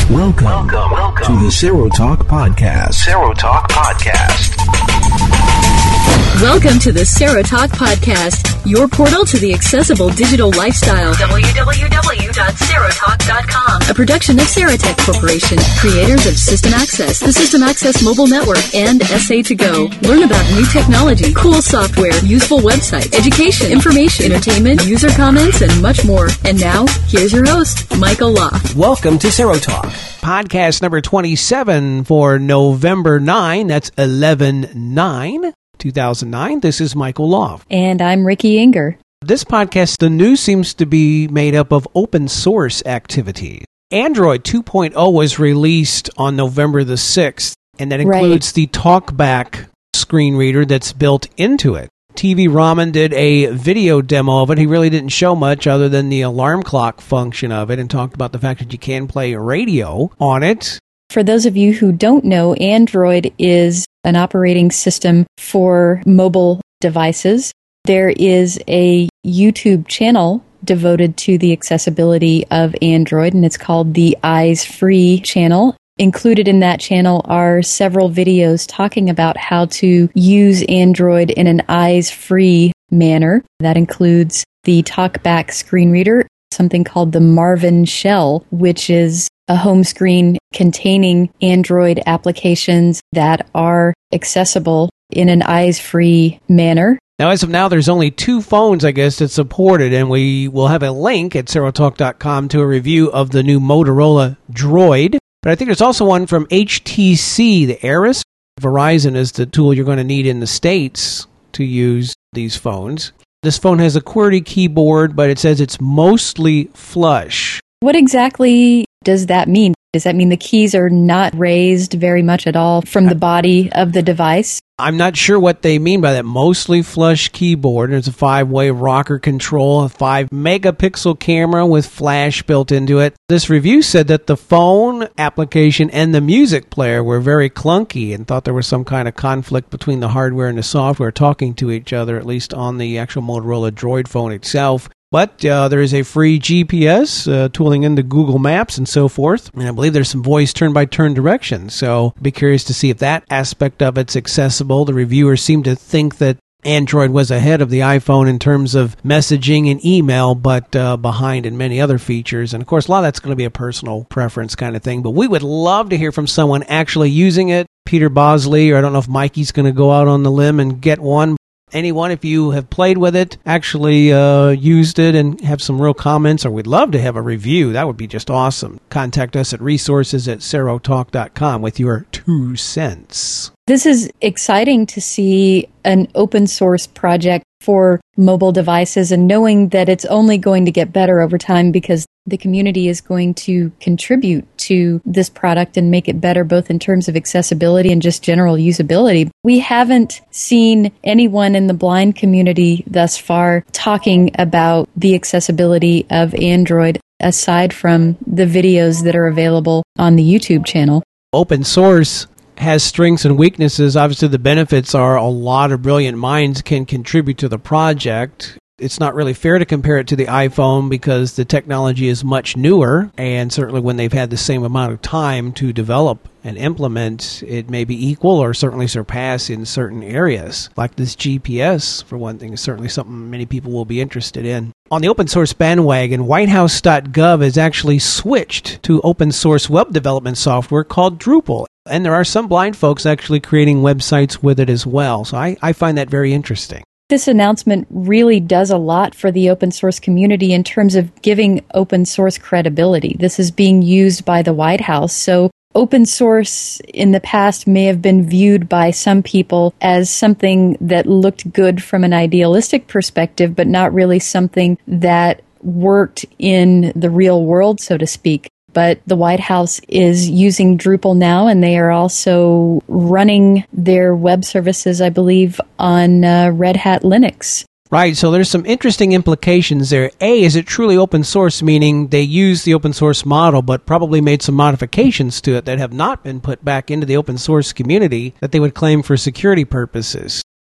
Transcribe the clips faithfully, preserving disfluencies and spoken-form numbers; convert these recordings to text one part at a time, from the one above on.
Welcome, welcome, welcome to the Serotalk Podcast. Serotalk Podcast. Welcome to the Serotalk Podcast, your portal to the accessible digital lifestyle. w w w dot serotalk dot com. A production of Serotech Corporation, creators of System Access, the System Access Mobile Network, and S A to Go. Learn about new technology, cool software, useful websites, education, information, entertainment, user comments, and much more. And now, here's your host, Michael Loff. Welcome to Serotalk, podcast number twenty-seven for November ninth. That's eleven nine. two thousand nine. This is Michael Loff. And I'm Ricky Inger. This podcast, the news seems to be made up of open source activity. Android two point oh was released on November the sixth, and that includes right. the TalkBack screen reader that's built into it. T V Ramen did a video demo of it. He really didn't show much other than the alarm clock function of it and talked about the fact that you can play radio on it. For those of you who don't know, Android is an operating system for mobile devices. There is a YouTube channel devoted to the accessibility of Android, and it's called the Eyes Free channel. Included in that channel are several videos talking about how to use Android in an eyes-free manner. That includes the TalkBack screen reader, something called the Marvin Shell, which is a home screen containing Android applications that are accessible in an eyes-free manner. Now, as of now, there's only two phones, I guess, that support it, and we will have a link at serotalk dot com to a review of the new Motorola Droid. But I think there's also one from H T C, the Aris. Verizon is the tool you're going to need in the States to use these phones. This phone has a QWERTY keyboard, but it says it's mostly flush. What exactly does that mean? Does that mean the keys are not raised very much at all from the body of the device? I'm not sure what they mean by that. Mostly flush keyboard. There's a five-way rocker control, a five megapixel camera with flash built into it. This review said that the phone application and the music player were very clunky and thought there was some kind of conflict between the hardware and the software talking to each other, at least on the actual Motorola Droid phone itself. But uh, there is a free G P S, uh, tooling into Google Maps and so forth. And I believe there's some voice turn-by-turn directions. So be curious to see if that aspect of it's accessible. The reviewers seem to think that Android was ahead of the iPhone in terms of messaging and email, but uh, behind in many other features. And, of course, a lot of that's going to be a personal preference kind of thing. But we would love to hear from someone actually using it. Peter Bosley, or I don't know if Mikey's going to go out on the limb and get one. Anyone, if you have played with it, actually uh, used it and have some real comments, or we'd love to have a review, that would be just awesome. Contact us at resources at serotalk dot com with your two cents. This is exciting to see an open source project for mobile devices, and knowing that it's only going to get better over time because the community is going to contribute to this product and make it better both in terms of accessibility and just general usability. We haven't seen anyone in the blind community thus far talking about the accessibility of Android aside from the videos that are available on the YouTube channel. Open source has strengths and weaknesses. Obviously, the benefits are a lot of brilliant minds can contribute to the project. It's not really fair to compare it to the iPhone because the technology is much newer, and certainly when they've had the same amount of time to develop and implement, it may be equal or certainly surpass in certain areas. Like this G P S, for one thing, is certainly something many people will be interested in. On the open source bandwagon, white house dot gov has actually switched to open source web development software called Drupal. And there are some blind folks actually creating websites with it as well. So I, I find that very interesting. This announcement really does a lot for the open source community in terms of giving open source credibility. This is being used by the White House. So open source in the past may have been viewed by some people as something that looked good from an idealistic perspective, but not really something that worked in the real world, so to speak. But the White House is using Drupal now, and they are also running their web services, I believe, on uh, Red Hat Linux. Right, so there's some interesting implications there. A, is it truly open source, meaning they use the open source model, but probably made some modifications to it that have not been put back into the open source community that they would claim for security purposes?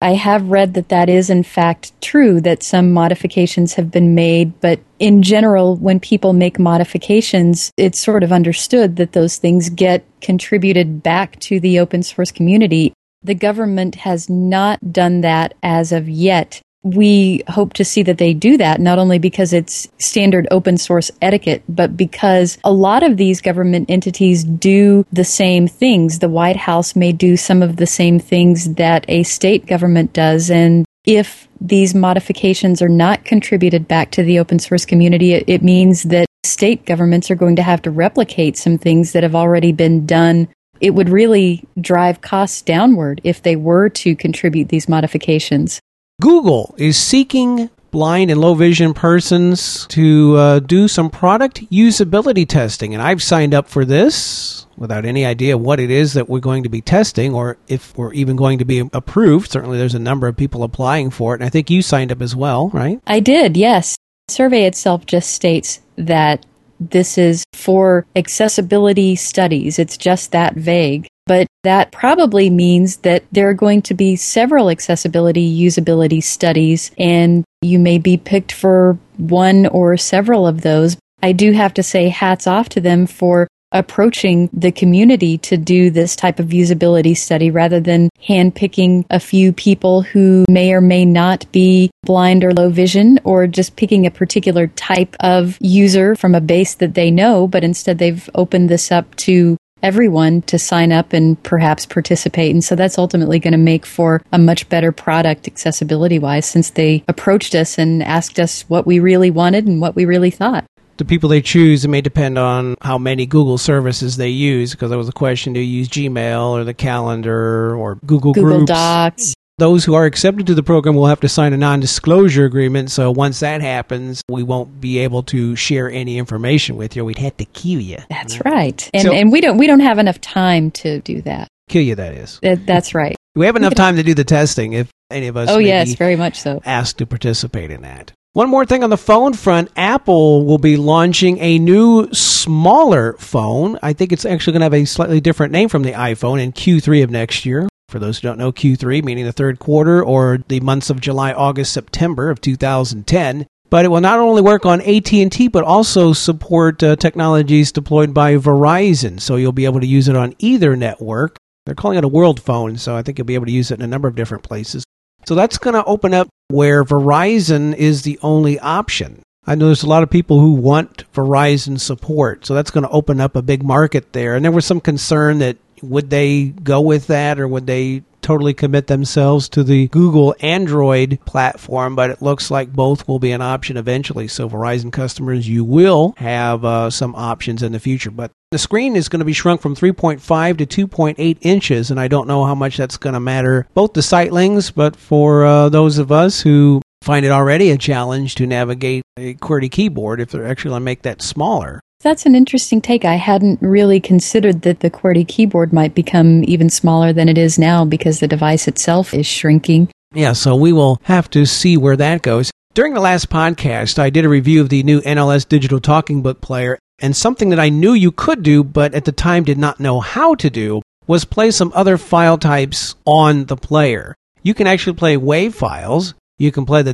I have read that that is in fact true, that some modifications have been made, but in general, when people make modifications, it's sort of understood that those things get contributed back to the open source community. The government has not done that as of yet. We hope to see that they do that, not only because it's standard open source etiquette, but because a lot of these government entities do the same things. The White House may do some of the same things that a state government does, and if these modifications are not contributed back to the open source community, it, it means that state governments are going to have to replicate some things that have already been done. It would really drive costs downward if they were to contribute these modifications. Google is seeking blind and low vision persons to uh, do some product usability testing. And I've signed up for this without any idea what it is that we're going to be testing or if we're even going to be approved. Certainly there's a number of people applying for it. And I think you signed up as well, right? I did, yes. The survey itself just states that this is for accessibility studies. It's just that vague. But that probably means that there are going to be several accessibility usability studies, and you may be picked for one or several of those. I do have to say hats off to them for approaching the community to do this type of usability study rather than handpicking a few people who may or may not be blind or low vision, or just picking a particular type of user from a base that they know, but instead they've opened this up to everyone to sign up and perhaps participate. And so that's ultimately going to make for a much better product accessibility-wise, since they approached us and asked us what we really wanted and what we really thought. The people they choose, it may depend on how many Google services they use, because there was a question, do you use Gmail or the calendar or Google, Google Groups? Docs. Those who are accepted to the program will have to sign a non-disclosure agreement, so once that happens, we won't be able to share any information with you. We'd have to kill you. That's right. And So- and we don't we don't have enough time to do that. Kill you, that is. That that's right. We have enough time to do the testing if any of us Oh may yes, be very much so. asked to participate in that. One more thing on the phone front, Apple will be launching a new, smaller phone. I think it's actually going to have a slightly different name from the iPhone in Q three of next year. For those who don't know, Q three, meaning the third quarter or the months of July, August, September of two thousand ten. But it will not only work on A T and T, but also support uh, technologies deployed by Verizon. So you'll be able to use it on either network. They're calling it a world phone, so I think you'll be able to use it in a number of different places. So that's going to open up where Verizon is the only option. I know there's a lot of people who want Verizon support, so that's going to open up a big market there. And there was some concern that would they go with that, or would they totally commit themselves to the Google Android platform? But it looks like both will be an option eventually. So Verizon customers, you will have uh, some options in the future. But the screen is going to be shrunk from three point five to two point eight inches, and I don't know how much that's going to matter, both the sightlings, but for uh, those of us who find it already a challenge to navigate a QWERTY keyboard, if they're actually going to make that smaller. That's an interesting take. I hadn't really considered that the QWERTY keyboard might become even smaller than it is now because the device itself is shrinking. Yeah, so we will have to see where that goes. During the last podcast, I did a review of the new N L S Digital Talking Book Player, and something that I knew you could do, but at the time did not know how to do, was play some other file types on the player. You can actually play WAV files. You can play the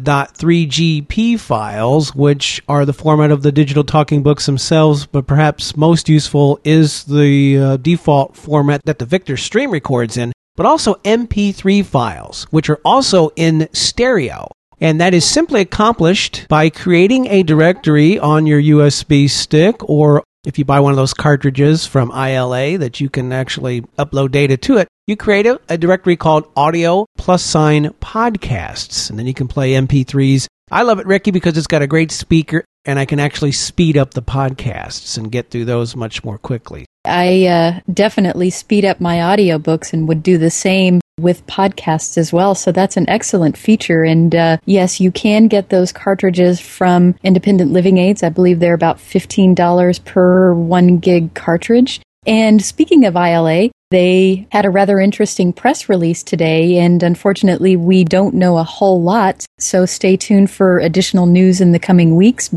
.3GP files, which are the format of the digital talking books themselves, but perhaps most useful is the uh, default format that the Victor Stream records in, but also M P three files, which are also in stereo. And that is simply accomplished by creating a directory on your U S B stick, or if you buy one of those cartridges from I L A that you can actually upload data to it, you create a, a directory called audio plus sign podcasts, and then you can play M P threes. I love it, Ricky, because it's got a great speaker, and I can actually speed up the podcasts and get through those much more quickly. I uh, definitely speed up my audiobooks and would do the same with podcasts as well. So that's an excellent feature. And uh, yes, you can get those cartridges from Independent Living Aids. I believe they're about fifteen dollars per one gig cartridge. And speaking of I L A, they had a rather interesting press release today, and unfortunately we don't know a whole lot, so stay tuned for additional news in the coming weeks. But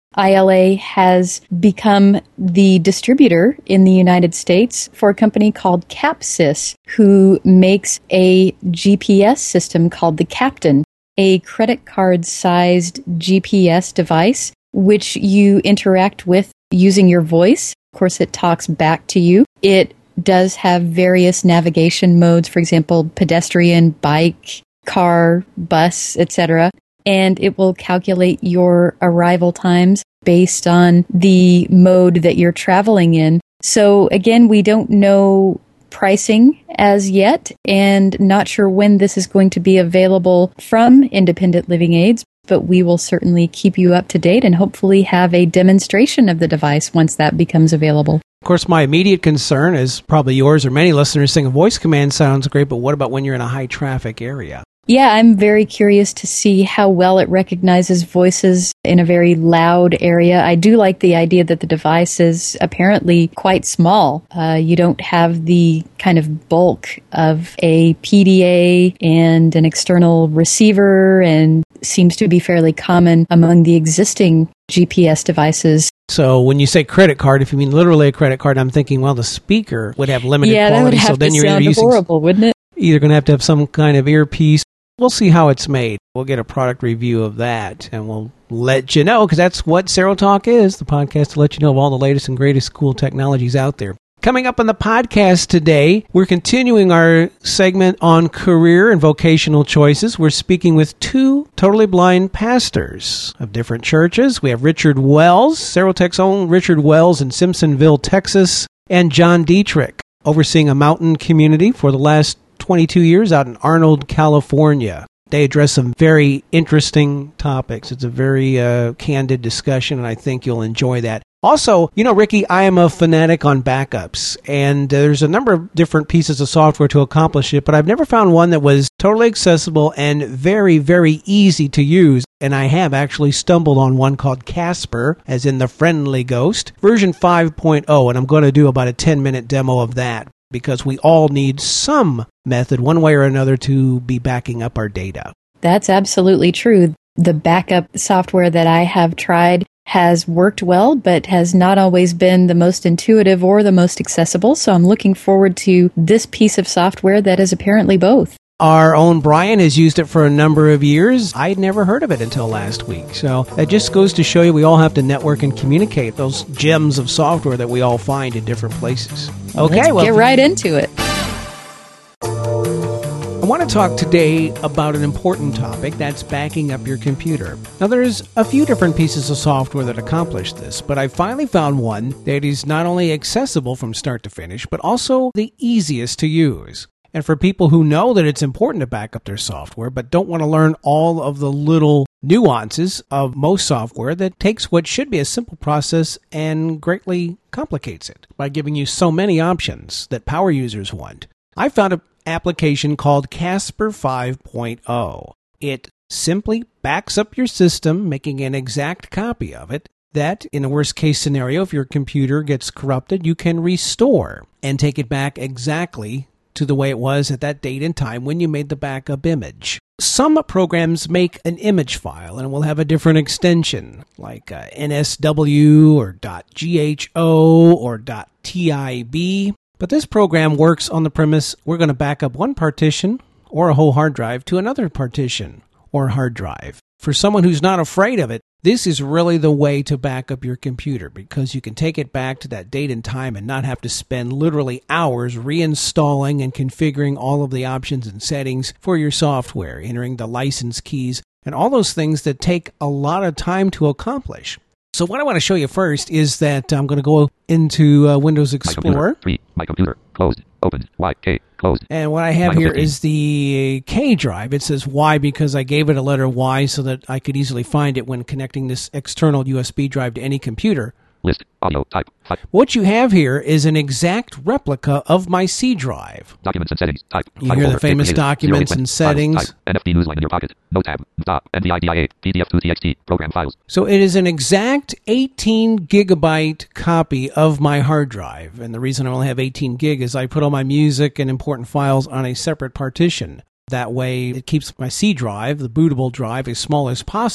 I L A has become the distributor in the United States for a company called Capsys, who makes a G P S system called the Captain, a credit card-sized G P S device, which you interact with using your voice. Of course, it talks back to you. It does have various navigation modes, for example, pedestrian, bike, car, bus, et cetera. And it will calculate your arrival times based on the mode that you're traveling in. So again, we don't know pricing as yet, and not sure when this is going to be available from Independent Living Aids, but we will certainly keep you up to date and hopefully have a demonstration of the device once that becomes available. Of course, my immediate concern is probably yours or many listeners think a voice command sounds great, but what about when you're in a high traffic area? Yeah, I'm very curious to see how well it recognizes voices in a very loud area. I do like the idea that the device is apparently quite small. Uh, you don't have the kind of bulk of a P D A and an external receiver, and seems to be fairly common among the existing G P S devices. So when you say credit card, if you mean literally a credit card, I'm thinking, well, the speaker would have limited yeah, quality. That would have so then to you're sound using horrible, wouldn't it? Either going to have to have some kind of earpiece. We'll see how it's made. We'll get a product review of that, and we'll let you know, because that's what SaroTalk is, the podcast to let you know of all the latest and greatest cool technologies out there. Coming up on the podcast today, we're continuing our segment on career and vocational choices. We're speaking with two totally blind pastors of different churches. We have Richard Wells, SaroTech's own Richard Wells in Simpsonville, Texas, and John Dietrich, overseeing a mountain community for the last twenty-two years out in Arnold, California. They address some very interesting topics. It's a very uh, candid discussion, and I think you'll enjoy that. Also, you know, Ricky, I am a fanatic on backups, and there's a number of different pieces of software to accomplish it, but I've never found one that was totally accessible and very, very easy to use. And I have actually stumbled on one called Casper, as in the friendly ghost, version five point oh, and I'm going to do about a ten-minute demo of that, because we all need some method, one way or another, to be backing up our data. That's absolutely true. The backup software that I have tried has worked well, but has not always been the most intuitive or the most accessible. So I'm looking forward to this piece of software that is apparently both. Our own Brian has used it for a number of years. I'd never heard of it until last week. So that just goes to show you we all have to network and communicate, those gems of software that we all find in different places. Okay, Let's well, get right into it. I want to talk today about an important topic, that's backing up your computer. Now, there's a few different pieces of software that accomplish this, but I finally found one that is not only accessible from start to finish, but also the easiest to use. And for people who know that it's important to back up their software, but don't want to learn all of the little nuances of most software, that takes what should be a simple process and greatly complicates it by giving you so many options that power users want. I found an application called Casper five point oh. It simply backs up your system, making an exact copy of it, that in a worst case scenario, if your computer gets corrupted, you can restore and take it back exactly to the way it was at that date and time when you made the backup image. Some programs make an image file and will have a different extension, like uh, N S W or .gho or .tib. But this program works on the premise we're going to back up one partition or a whole hard drive to another partition or hard drive. For someone who's not afraid of it, this is really the way to back up your computer, because you can take it back to that date and time and not have to spend literally hours reinstalling and configuring all of the options and settings for your software, entering the license keys, and all those things that take a lot of time to accomplish. So what I want to show you first is that I'm going to go into uh, Windows Explorer. My computer, three, my computer, closed, open, Y, K, closed. And what I have My here fifteen. is the K drive. It says Y because I gave it a letter Y so that I could easily find it when connecting this external U S B drive to any computer. List, audio, type, five. What you have here is an exact replica of my C drive. Documents and settings, type. You File hear the folder, famous date created, documents zero and files, settings. type, N F T newsline in your pocket, no tab, stop, N V I D I A, P D F to T X T, program files. So it is an exact eighteen gigabyte copy of my hard drive. And the reason I only have eighteen gig is I put all my music and important files on a separate partition. That way it keeps my C drive, the bootable drive, as small as possible.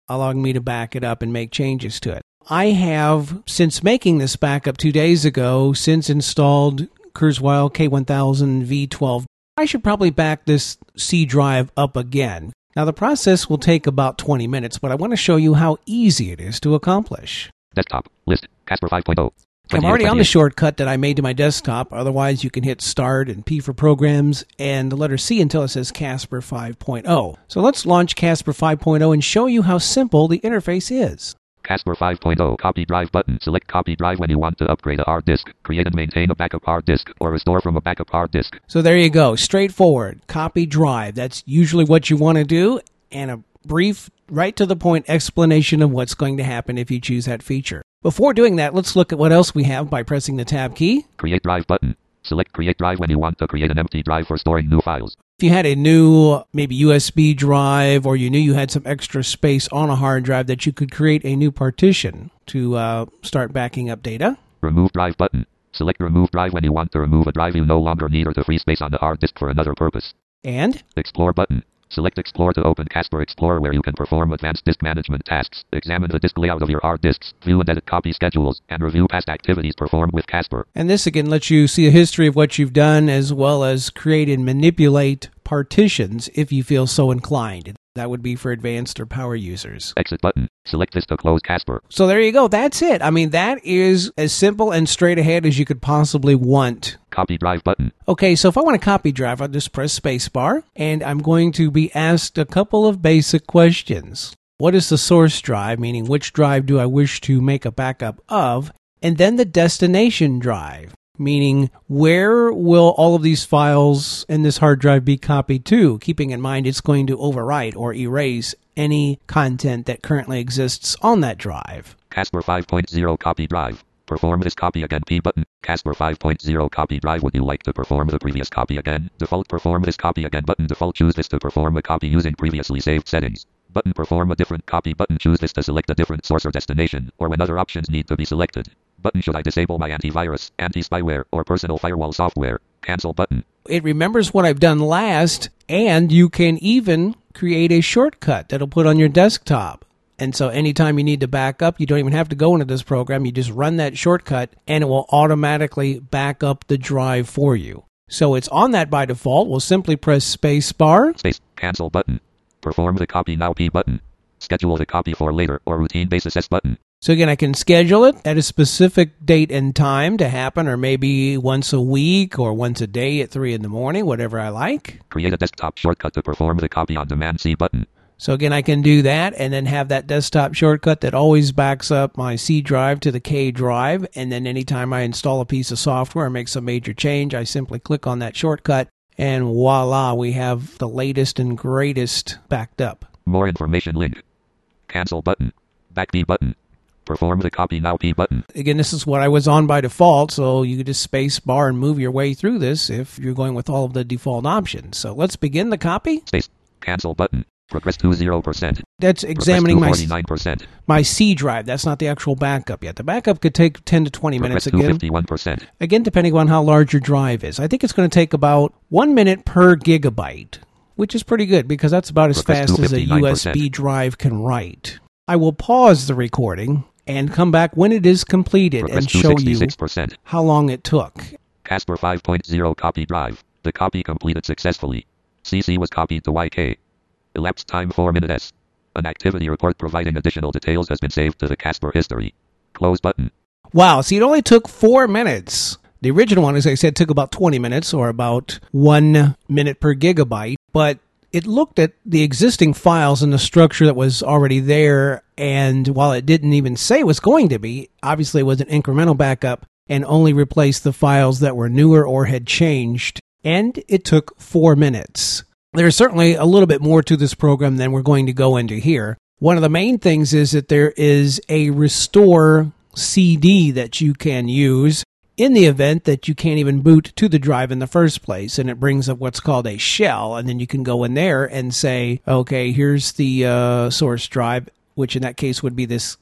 allowing me to back it up and make changes to it. I have, since making this backup two days ago, since installed Kurzweil K one thousand V twelve. I should probably back this C drive up again. Now, the process will take about twenty minutes, but I want to show you how easy it is to accomplish. Desktop. List. Casper five point oh. I'm already on the shortcut that I made to my desktop. Otherwise, you can hit Start and P for Programs and the letter C until it says Casper five point oh. So let's launch Casper five point oh and show you how simple the interface is. Casper five point oh Copy Drive button. Select Copy Drive when you want to upgrade a hard disk, create and maintain a backup hard disk, or restore from a backup hard disk. So there you go. Straightforward. Copy Drive. That's usually what you want to do, and a brief, right to the point explanation of what's going to happen if you choose that feature. Before doing that, let's look at what else we have by pressing the Tab key. Create Drive button. Select Create Drive when you want to create an empty drive for storing new files. If you had a new, maybe U S B drive, or you knew you had some extra space on a hard drive, that you could create a new partition to uh, start backing up data. Remove Drive button. Select Remove Drive when you want to remove a drive you no longer need or to free space on the hard disk for another purpose. And? Explore button. Select Explore to open Casper Explorer, where you can perform advanced disk management tasks, examine the disk layout of your hard disks, view and edit copy schedules, and review past activities performed with Casper. And this again lets you see a history of what you've done, as well as create and manipulate partitions if you feel so inclined. That would be for advanced or power users. Exit button. Select this to close Casper. So there you go. That's it. I mean, that is as simple and straight ahead as you could possibly want. Copy Drive button. Okay, so if I want to copy drive, I'll just press spacebar, and I'm going to be asked a couple of basic questions. What is the source drive, meaning which drive do I wish to make a backup of? And then the destination drive, meaning where will all of these files in this hard drive be copied to, keeping in mind it's going to overwrite or erase any content that currently exists on that drive. Casper five point oh Copy Drive. Perform this copy again P button. Casper five point oh Copy Drive. Would you like to perform the previous copy again? Default Perform this copy again button. Default Choose this to perform a copy using previously saved settings. Button Perform a different copy button. Choose this to select a different source or destination, or when other options need to be selected. Button Should I disable my antivirus, anti-spyware, or personal firewall software? Cancel button. It remembers what I've done last, and you can even create a shortcut that'll put on your desktop. And so anytime you need to back up, you don't even have to go into this program. You just run that shortcut, and it will automatically back up the drive for you. So it's on that by default. We'll simply press space bar. Space. Cancel button. Perform the copy now P button. Schedule the copy for later or routine basis S button. So again, I can schedule it at a specific date and time to happen, or maybe once a week or once a day at three in the morning, whatever I like. Create a desktop shortcut to perform the copy on demand C button. So again, I can do that and then have that desktop shortcut that always backs up my C drive to the K drive. And then anytime I install a piece of software or make some major change, I simply click on that shortcut and voila, we have the latest and greatest backed up. More information link. Cancel button. Back P button. Perform the copy now P button. Again, this is what I was on by default, so you could just space bar and move your way through this if you're going with all of the default options. So let's begin the copy. Space. Cancel button. Progress to zero percent. That's examining my, forty-nine percent. my C drive. That's not the actual backup yet. The backup could take ten to twenty minutes again. fifty-one percent. Again, depending on how large your drive is. I think it's going to take about one minute per gigabyte, which is pretty good because that's about as Progress fast as a U S B drive can write. I will pause the recording and come back when it is completed Progress and show you percent. how long it took. Casper five point oh Copy Drive. The copy completed successfully. C C was copied to Y K. Elapsed time four minutes. An activity report providing additional details has been saved to the Casper history. Close button. Wow, see, it only took four minutes. The original one, as I said, took about twenty minutes or about one minute per gigabyte. But it looked at the existing files and the structure that was already there. And while it didn't even say it was going to be, obviously it was an incremental backup and only replaced the files that were newer or had changed. And it took four minutes. There's certainly a little bit more to this program than we're going to go into here. One of the main things is that there is a restore C D that you can use in the event that you can't even boot to the drive in the first place. And it brings up what's called a shell. And then you can go in there and say, okay, here's the uh, source drive, which in that case would be this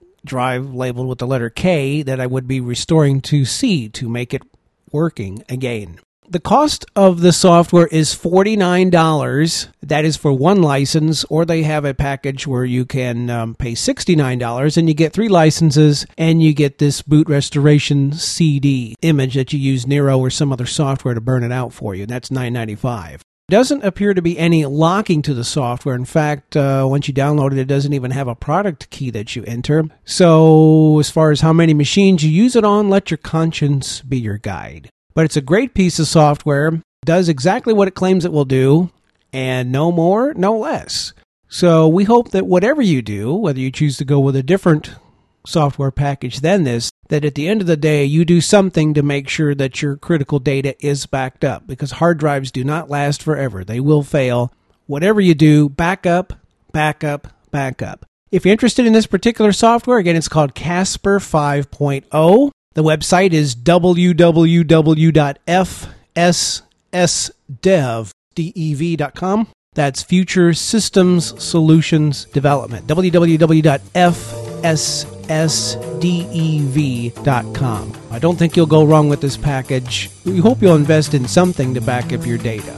drive labeled with the letter K that I would be restoring to C to make it working again. The cost of the software is forty-nine dollars. That is for one license, or they have a package where you can um, pay sixty-nine dollars and you get three licenses and you get this boot restoration C D image that you use Nero or some other software to burn it out for you. That's nine ninety-five. Doesn't appear to be any locking to the software. In fact, uh, once you download it, it doesn't even have a product key that you enter. So as far as how many machines you use it on, let your conscience be your guide. But it's a great piece of software, does exactly what it claims it will do, and no more, no less. So we hope that whatever you do, whether you choose to go with a different software package than this, that at the end of the day, you do something to make sure that your critical data is backed up, because hard drives do not last forever. They will fail. Whatever you do, back up, back up, back up. If you're interested in this particular software, again, it's called Casper five point oh. The website is w w w dot f s s dev dot com. That's Future Systems Solutions Development. w w w dot f s s dev dot com. I don't think you'll go wrong with this package. We hope you'll invest in something to back up your data.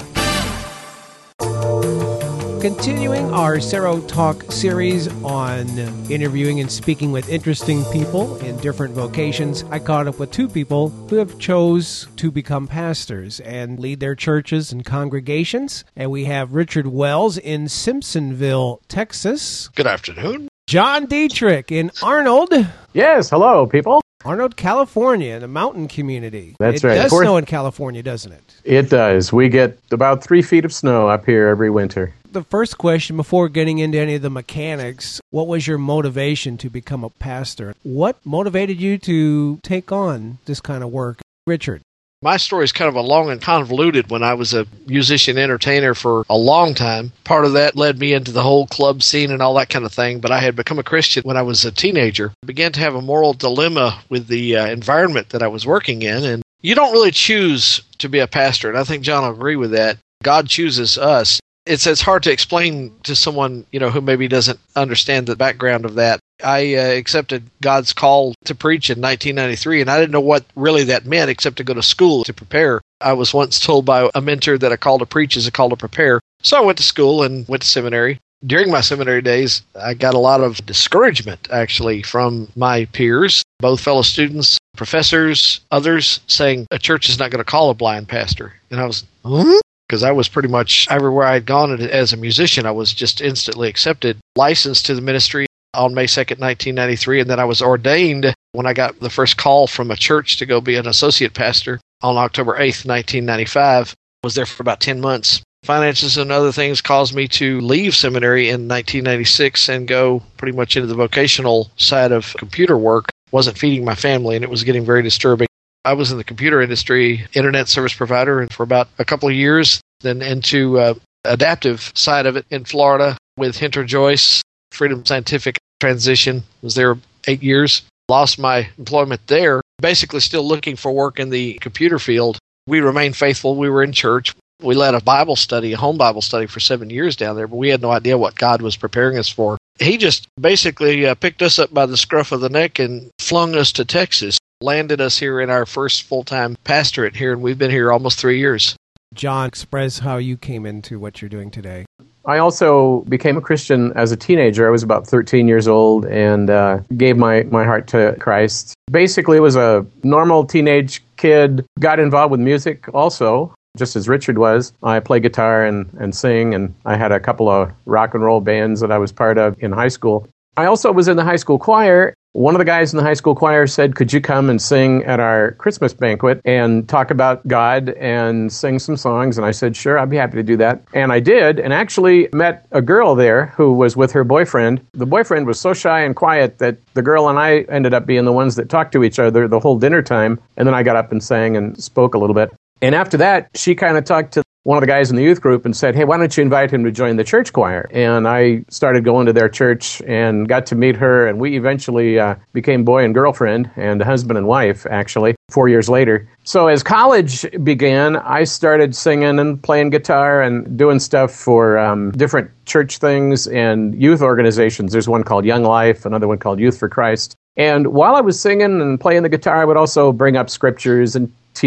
Continuing our Cero Talk series on interviewing and speaking with interesting people in different vocations, I caught up with two people who have chose to become pastors and lead their churches and congregations. And we have Richard Wells in Simpsonville, Texas. Good afternoon. John Dietrich in Arnold. Yes, hello, people. Arnold, California, in the mountain community. That's it right. It does Fourth, snow in California, doesn't it? It does. We get about three feet of snow up here every winter. The first question, before getting into any of the mechanics, what was your motivation to become a pastor? What motivated you to take on this kind of work? Richard. My story is kind of a long and convoluted. When I was a musician entertainer for a long time, part of that led me into the whole club scene and all that kind of thing. But I had become a Christian when I was a teenager. I began to have a moral dilemma with the uh, environment that I was working in. And you don't really choose to be a pastor. And I think John will agree with that. God chooses us. It's it's hard to explain to someone, you know, who maybe doesn't understand the background of that. I uh, accepted God's call to preach in nineteen ninety-three, and I didn't know what really that meant except to go to school to prepare. I was once told by a mentor that a call to preach is a call to prepare. So I went to school and went to seminary. During my seminary days, I got a lot of discouragement, actually, from my peers, both fellow students, professors, others, saying a church is not going to call a blind pastor. And I was, huh? Because I was pretty much everywhere I had gone as a musician, I was just instantly accepted, licensed to the ministry on May second, nineteen ninety-three, and then I was ordained when I got the first call from a church to go be an associate pastor on October eighth, nineteen ninety-five. I was there for about ten months. Finances and other things caused me to leave seminary in nineteen ninety-six and go pretty much into the vocational side of computer work. Wasn't feeding my family, and it was getting very disturbing. I was in the computer industry, internet service provider, and for about a couple of years, then into uh, adaptive side of it in Florida with Hinter Joyce, Freedom Scientific. Transition, was there eight years, lost my employment there, basically still looking for work in the computer field. We remained faithful. We were in church. We led a Bible study, a home Bible study for seven years down there, but we had no idea what God was preparing us for. He just basically uh, picked us up by the scruff of the neck and flung us to Texas, landed us here in our first full-time pastorate here, and we've been here almost three years. John, express how you came into what you're doing today. I also became a Christian as a teenager. I was about thirteen years old and uh, gave my, my heart to Christ. Basically, was a normal teenage kid, got involved with music also, just as Richard was. I play guitar and, and sing, and I had a couple of rock and roll bands that I was part of in high school. I also was in the high school choir. One of the guys in the high school choir said, could you come and sing at our Christmas banquet and talk about God and sing some songs? And I said, sure, I'd be happy to do that. And I did, and actually met a girl there who was with her boyfriend. The boyfriend was so shy and quiet that the girl and I ended up being the ones that talked to each other the whole dinner time. And then I got up and sang and spoke a little bit. And after that, she kind of talked to one of the guys in the youth group and said, hey, why don't you invite him to join the church choir? And I started going to their church and got to meet her, and we eventually uh, became boy and girlfriend and husband and wife, actually, four years later. So as college began, I started singing and playing guitar and doing stuff for um, different church things and youth organizations. There's one called Young Life, another one called Youth for Christ. And while I was singing and playing the guitar, I would also bring up scriptures and teach.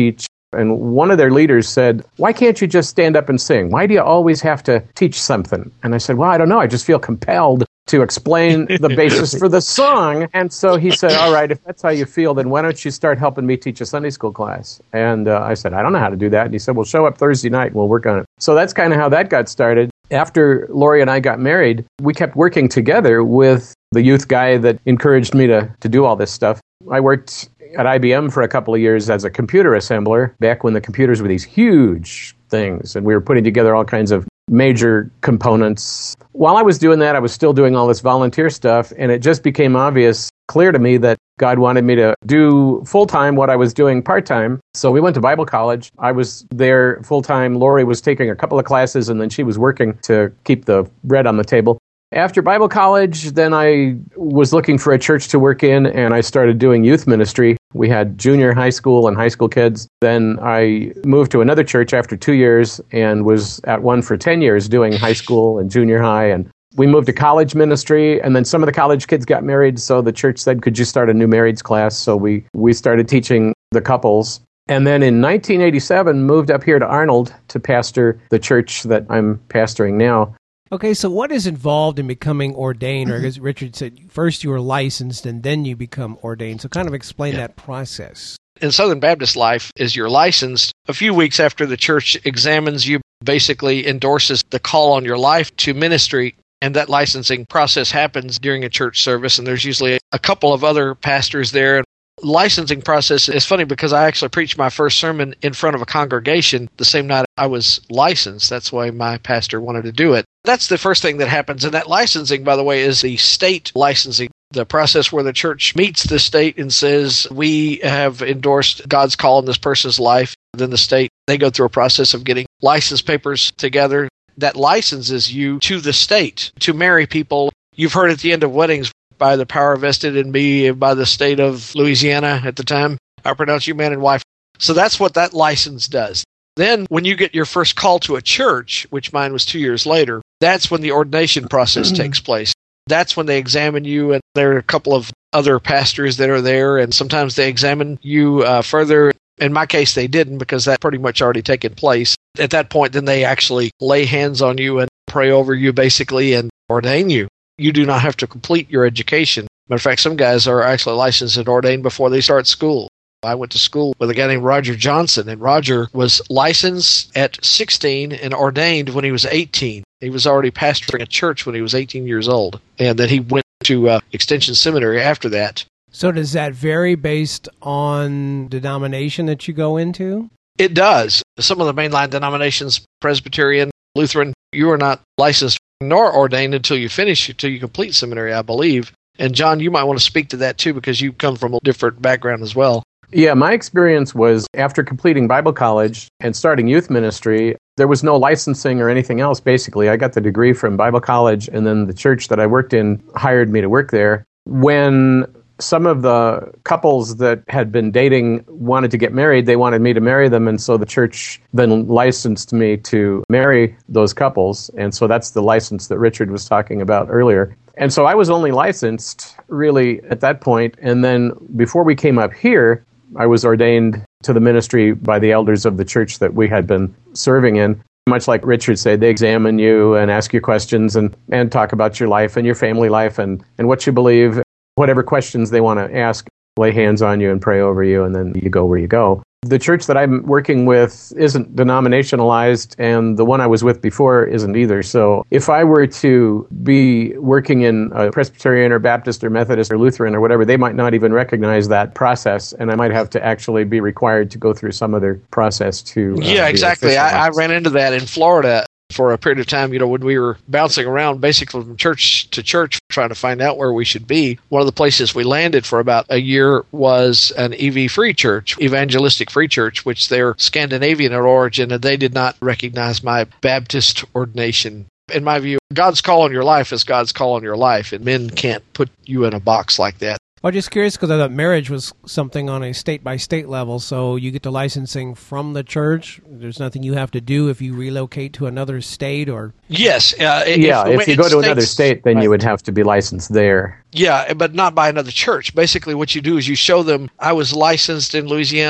And one of their leaders said, why can't you just stand up and sing? Why do you always have to teach something? And I said, well, I don't know. I just feel compelled to explain the basis for the song. And so he said, all right, if that's how you feel, then why don't you start helping me teach a Sunday school class? And uh, I said, I don't know how to do that. And he said, well, show up Thursday night and we'll work on it. So that's kind of how that got started. After Lori and I got married, we kept working together with the youth guy that encouraged me to, to do all this stuff. I worked at I B M for a couple of years as a computer assembler, back when the computers were these huge things, and we were putting together all kinds of major components. While I was doing that, I was still doing all this volunteer stuff, and it just became obvious, clear to me, that God wanted me to do full-time what I was doing part-time. So we went to Bible college. I was there full-time. Lori was taking a couple of classes, and then she was working to keep the bread on the table. After Bible college, then I was looking for a church to work in, and I started doing youth ministry. We had junior high school and high school kids. Then I moved to another church after two years and was at one for ten years doing high school and junior high. And we moved to college ministry, and then some of the college kids got married, so the church said, could you start a new marrieds class? So we, we started teaching the couples. And then in nineteen eighty-seven, moved up here to Arnold to pastor the church that I'm pastoring now. Okay, so what is involved in becoming ordained? Or as Richard said, first you were licensed and then you become ordained. So kind of explain yeah. that process. In Southern Baptist life, is you're licensed a few weeks after the church examines you, basically endorses the call on your life to ministry. And that licensing process happens during a church service. And there's usually a couple of other pastors there. Licensing process is funny because I actually preached my first sermon in front of a congregation the same night I was licensed. That's why my pastor wanted to do it. That's the first thing that happens. And that licensing, by the way, is the state licensing, the process where the church meets the state and says, we have endorsed God's call in this person's life. Then the state, they go through a process of getting license papers together. That licenses you to the state to marry people. You've heard at the end of weddings, by the power vested in me by the state of Louisiana at the time, I pronounce you man and wife. So that's what that license does. Then when you get your first call to a church, which mine was two years later, that's when the ordination process takes place. That's when they examine you, and there are a couple of other pastors that are there, and sometimes they examine you uh, further. In my case, they didn't, because that pretty much already taken place. At that point, then they actually lay hands on you and pray over you, basically, and ordain you. You do not have to complete your education. Matter of fact, some guys are actually licensed and ordained before they start school. I went to school with a guy named Roger Johnson, and Roger was licensed at sixteen and ordained when he was eighteen. He was already pastoring a church when he was eighteen years old, and then he went to uh, Extension Seminary after that. So does that vary based on denomination that you go into? It does. Some of the mainline denominations, Presbyterian, Lutheran, you are not licensed nor ordained until you finish, until you complete seminary, I believe. And John, you might want to speak to that too, because you come from a different background as well. Yeah, my experience was after completing Bible college and starting youth ministry, there was no licensing or anything else, basically. I got the degree from Bible college, and then the church that I worked in hired me to work there. When some of the couples that had been dating wanted to get married, they wanted me to marry them, and so the church then licensed me to marry those couples, and so that's the license that Richard was talking about earlier. And so I was only licensed, really, at that point, and then before we came up here, I was ordained to the ministry by the elders of the church that we had been serving in. Much like Richard said, they examine you and ask you questions and, and talk about your life and your family life and, and what you believe. Whatever questions they want to ask, lay hands on you and pray over you, and then you go where you go. The church that I'm working with isn't denominationalized, and the one I was with before isn't either. So if I were to be working in a Presbyterian or Baptist or Methodist or Lutheran or whatever, they might not even recognize that process, and I might have to actually be required to go through some other process to uh, Yeah, exactly. I, I ran into that in Florida for a period of time, you know, when we were bouncing around basically from church to church trying to find out where we should be. One of the places we landed for about a year was an E V Free Church, Evangelistic Free Church, which they're Scandinavian at origin, and they did not recognize my Baptist ordination. In my view, God's call on your life is God's call on your life, and men can't put you in a box like that. Well, just curious, because I thought marriage was something on a state-by-state level, so you get the licensing from the church. There's nothing you have to do if you relocate to another state or... Yes. Uh, yeah, if, if you go to states, another state, then right. you would have to be licensed there. Yeah, but not by another church. Basically, what you do is you show them, I was licensed in Louisiana,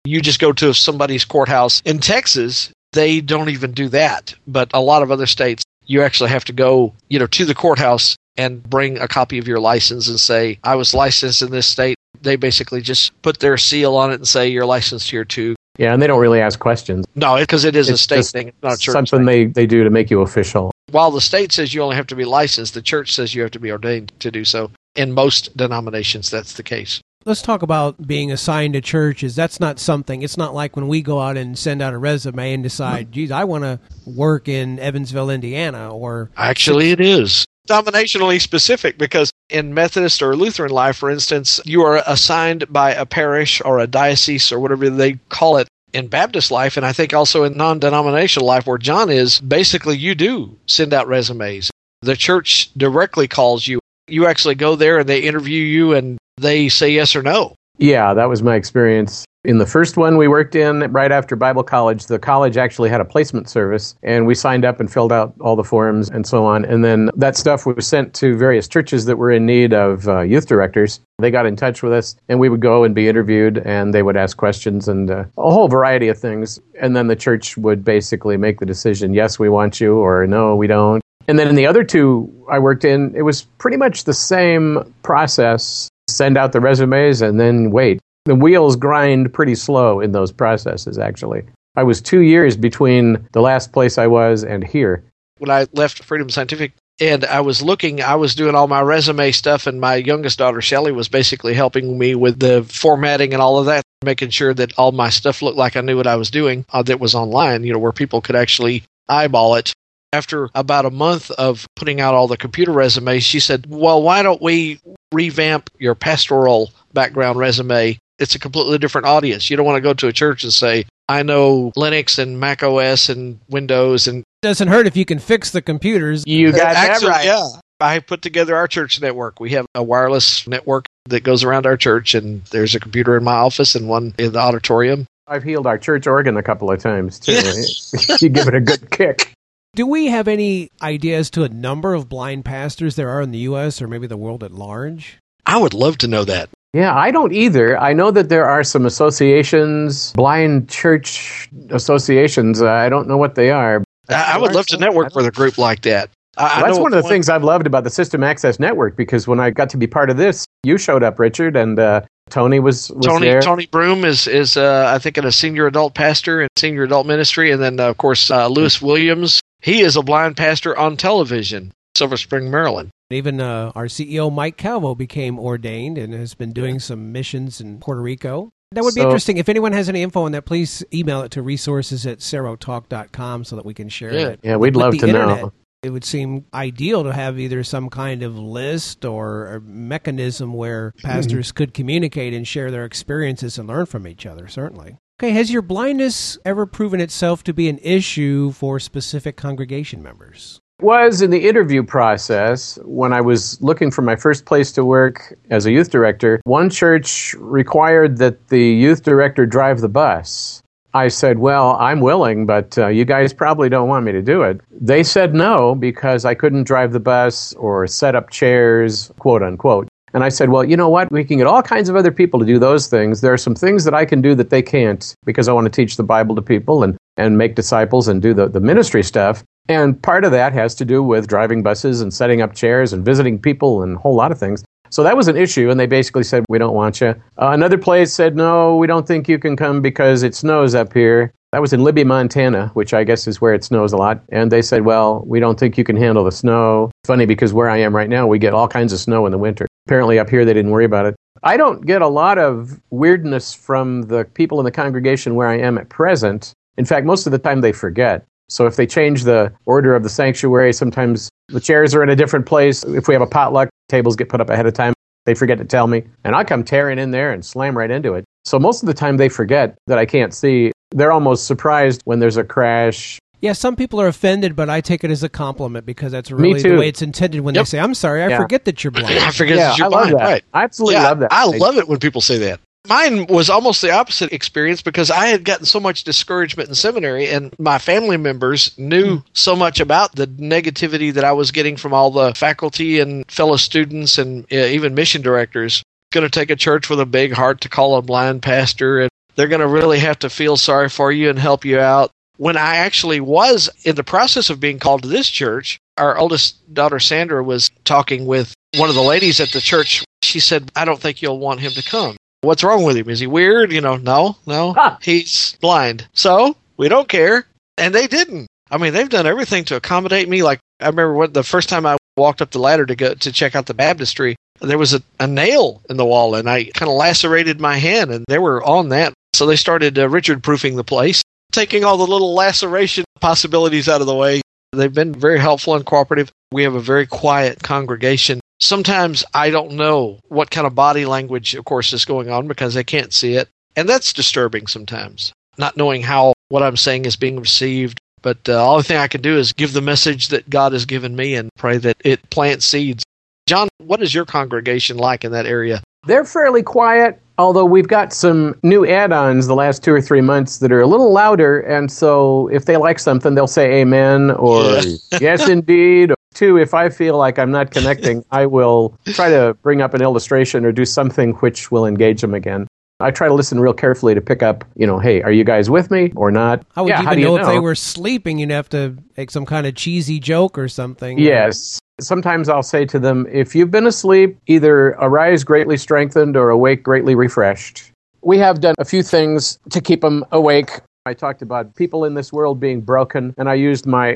You just go to somebody's courthouse. In Texas, they don't even do that. But a lot of other states, you actually have to go, you know, to the courthouse and bring a copy of your license and say, I was licensed in this state. They basically just put their seal on it and say, you're licensed here too. Yeah, and they don't really ask questions. No, because it is it's a state thing. It's not a church something thing. they, they do to make you official. While the state says you only have to be licensed, the church says you have to be ordained to do so. In most denominations, that's the case. Let's talk about being assigned to churches. That's not something, it's not like when we go out and send out a resume and decide, geez, I want to work in Evansville, Indiana, or... Actually, it is denominationally specific because in Methodist or Lutheran life, for instance, you are assigned by a parish or a diocese or whatever they call it. In Baptist life, and I think also in non-denominational life where John is, basically you do send out resumes. The church directly calls you. You actually go there and they interview you and they say yes or no. Yeah, that was my experience. In the first one we worked in, right after Bible college, the college actually had a placement service, and we signed up and filled out all the forms and so on. And then that stuff was sent to various churches that were in need of uh, youth directors. They got in touch with us, and we would go and be interviewed, and they would ask questions and uh, a whole variety of things. And then the church would basically make the decision, yes, we want you, or no, we don't. And then in the other two I worked in, it was pretty much the same process. Send out the resumes and then wait. The wheels grind pretty slow in those processes, actually. I was two years between the last place I was and here. When I left Freedom Scientific and I was looking, I was doing all my resume stuff, and my youngest daughter, Shelley, was basically helping me with the formatting and all of that, making sure that all my stuff looked like I knew what I was doing, uh, that was online, you know, where people could actually eyeball it. After about a month of putting out all the computer resumes, she said, well, why don't we revamp your pastoral background resume? It's a completely different audience. You don't want to go to a church and say, I know Linux and Mac O S and Windows. And it doesn't hurt if you can fix the computers. You got Actually, that right. Yeah. I put together our church network. We have a wireless network that goes around our church, and there's a computer in my office and one in the auditorium. I've healed our church organ a couple of times, too. You give it a good kick. Do we have any idea as to a number of blind pastors there are in the U S or maybe the world at large? I would love to know that. Yeah, I don't either. I know that there are some associations, blind church associations. Uh, I don't know what they are. I, I would love to network with a group like that. I, well, I that's know one of the one, things I've loved about the System Access Network, because when I got to be part of this, you showed up, Richard, and uh, Tony was, was Tony, there. Tony Broom is, is uh, I think, a senior adult pastor in senior adult ministry. And then, uh, of course, uh, Lewis Williams. He is a blind pastor on television, Silver Spring, Maryland. Even uh, our C E O, Mike Calvo, became ordained and has been doing some missions in Puerto Rico. That would be so, interesting. If anyone has any info on that, please email it to resources at serotalk dot com so that we can share yeah. it. Yeah, we'd With love the to internet, know. It would seem ideal to have either some kind of list or a mechanism where pastors could communicate and share their experiences and learn from each other, certainly. Okay, has your blindness ever proven itself to be an issue for specific congregation members? Was in the interview process, when I was looking for my first place to work as a youth director, one church required that the youth director drive the bus. I said, well, I'm willing, but uh, you guys probably don't want me to do it. They said no, because I couldn't drive the bus or set up chairs, quote unquote. And I said, well, you know what? We can get all kinds of other people to do those things. There are some things that I can do that they can't, because I want to teach the Bible to people and, and make disciples and do the, the ministry stuff. And part of that has to do with driving buses and setting up chairs and visiting people and a whole lot of things. So that was an issue, and they basically said, we don't want you. Uh, another place said, no, we don't think you can come because it snows up here. That was in Libby, Montana, which I guess is where it snows a lot. And they said, well, we don't think you can handle the snow. It's funny because where I am right now, we get all kinds of snow in the winter. Apparently up here, they didn't worry about it. I don't get a lot of weirdness from the people in the congregation where I am at present. In fact, most of the time they forget. So if they change the order of the sanctuary, sometimes the chairs are in a different place. If we have a potluck, tables get put up ahead of time. They forget to tell me. And I come tearing in there and slam right into it. So most of the time they forget that I can't see. They're almost surprised when there's a crash. Yeah, some people are offended, but I take it as a compliment because that's really the way it's intended when Yep. they say, I'm sorry, I Yeah. forget that you're blind. I forget Yeah, that you're I love blind. that. Right. I absolutely yeah, love that. I love it when people say that. Mine was almost the opposite experience because I had gotten so much discouragement in seminary, and my family members knew mm. so much about the negativity that I was getting from all the faculty and fellow students and uh, even mission directors. Going to take a church with a big heart to call a blind pastor, and They're going to really have to feel sorry for you and help you out. When I actually was in the process of being called to this church, our oldest daughter, Sandra, was talking with one of the ladies at the church. She said, I don't think you'll want him to come. What's wrong with him? Is he weird? You know, no, no, ah. He's blind. So we don't care. And they didn't. I mean, they've done everything to accommodate me. Like, I remember what, the first time I walked up the ladder to go to check out the baptistry, there was a, a nail in the wall, and I kind of lacerated my hand, and they were on that. So they started uh, Richard-proofing the place, taking all the little laceration possibilities out of the way. They've been very helpful and cooperative. We have a very quiet congregation. Sometimes I don't know what kind of body language, of course, is going on because I can't see it. And that's disturbing sometimes, not knowing how what I'm saying is being received. But the uh, only thing I can do is give the message that God has given me and pray that it plants seeds. John, what is your congregation like in that area? They're fairly quiet, although we've got some new add-ons the last two or three months that are a little louder. And so if they like something, they'll say amen or yeah. yes, indeed. Or two, if I feel like I'm not connecting, I will try to bring up an illustration or do something which will engage them again. I try to listen real carefully to pick up, you know, hey, are you guys with me or not? How would yeah, you how even do know, you know if they were sleeping? You'd have to make some kind of cheesy joke or something. Yes. Sometimes I'll say to them, if you've been asleep, either arise greatly strengthened or awake greatly refreshed. We have done a few things to keep them awake. I talked about people in this world being broken, and I used my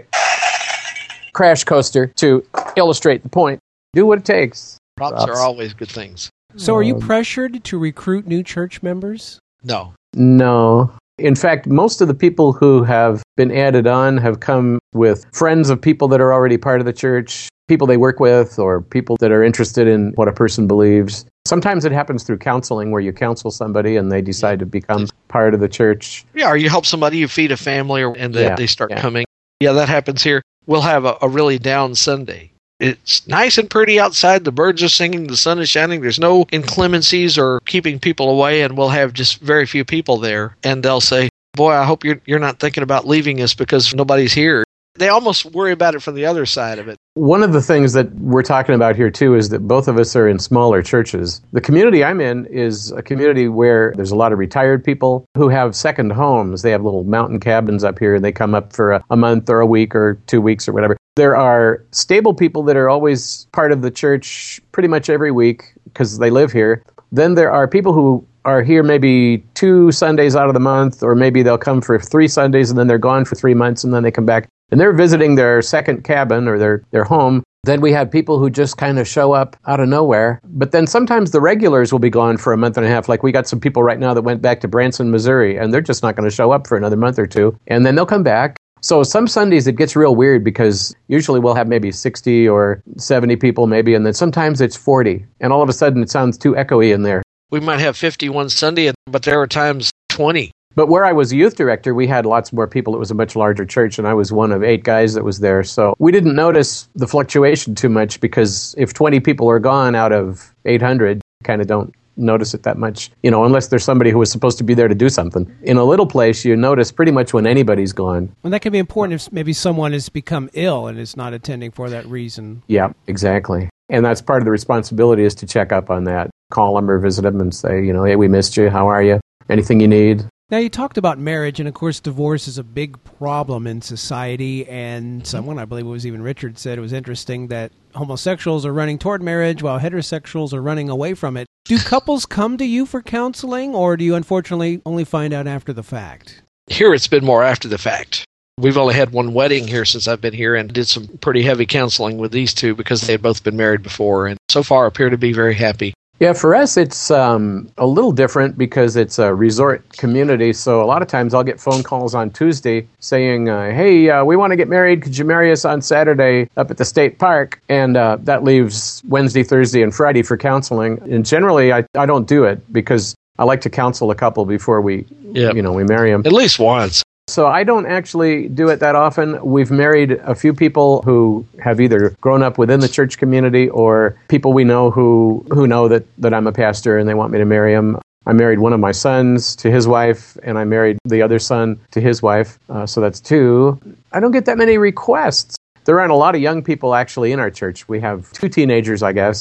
crash coaster to illustrate the point. Do what it takes. Props, Props. are always good things. So are you pressured to recruit new church members? No. No. In fact, most of the people who have been added on have come with friends of people that are already part of the church, people they work with, or people that are interested in what a person believes. Sometimes it happens through counseling where you counsel somebody and they decide to become part of the church. Yeah, or you help somebody, you feed a family, or, and they, yeah, they start yeah. coming. Yeah, that happens here. We'll have a, a really down Sunday. It's nice and pretty outside. The birds are singing. The sun is shining. There's no inclemencies or keeping people away, and we'll have just very few people there. And they'll say, boy, I hope you're you're not thinking about leaving us because nobody's here. They almost worry about it from the other side of it. One of the things that we're talking about here, too, is that both of us are in smaller churches. The community I'm in is a community where there's a lot of retired people who have second homes. They have little mountain cabins up here, and they come up for a, a month or a week or two weeks or whatever. There are stable people that are always part of the church pretty much every week because they live here. Then there are people who are here maybe two Sundays out of the month, or maybe they'll come for three Sundays and then they're gone for three months and then they come back. And they're visiting their second cabin or their, their home. Then we have people who just kind of show up out of nowhere. But then sometimes the regulars will be gone for a month and a half. Like we got some people right now that went back to Branson, Missouri, and they're just not going to show up for another month or two. And then they'll come back. So some Sundays it gets real weird because usually we'll have maybe sixty or seventy people maybe, and then sometimes it's forty. And all of a sudden it sounds too echoey in there. We might have fifty one Sunday, but there are times twenty. But where I was youth director, we had lots more people. It was a much larger church, and I was one of eight guys that was there. So we didn't notice the fluctuation too much because if twenty people are gone out of eight hundred, you kind of don't notice it that much, you know, unless there's somebody who was supposed to be there to do something. In a little place, you notice pretty much when anybody's gone. And that can be important if maybe someone has become ill and is not attending for that reason. Yeah, exactly. And that's part of the responsibility is to check up on that. Call them or visit them and say, you know, hey, we missed you. How are you? Anything you need? Now, you talked about marriage, and of course, divorce is a big problem in society, and someone, I believe it was even Richard, said it was interesting that homosexuals are running toward marriage while heterosexuals are running away from it. Do couples come to you for counseling, or do you unfortunately only find out after the fact? Here it's been more after the fact. We've only had one wedding here since I've been here and did some pretty heavy counseling with these two because they had both been married before, and so far appear to be very happy. Yeah, for us, it's um, a little different because it's a resort community. So a lot of times I'll get phone calls on Tuesday saying, uh, hey, uh, we want to get married. Could you marry us on Saturday up at the state park? And uh, that leaves Wednesday, Thursday, and Friday for counseling. And generally, I, I don't do it because I like to counsel a couple before we, yep. you know, we marry them. At least once. So I don't actually do it that often. We've married a few people who have either grown up within the church community or people we know who, who know that, that I'm a pastor and they want me to marry them. I married one of my sons to his wife, and I married the other son to his wife. Uh, so that's two. I don't get that many requests. There aren't a lot of young people actually in our church. We have two teenagers, I guess,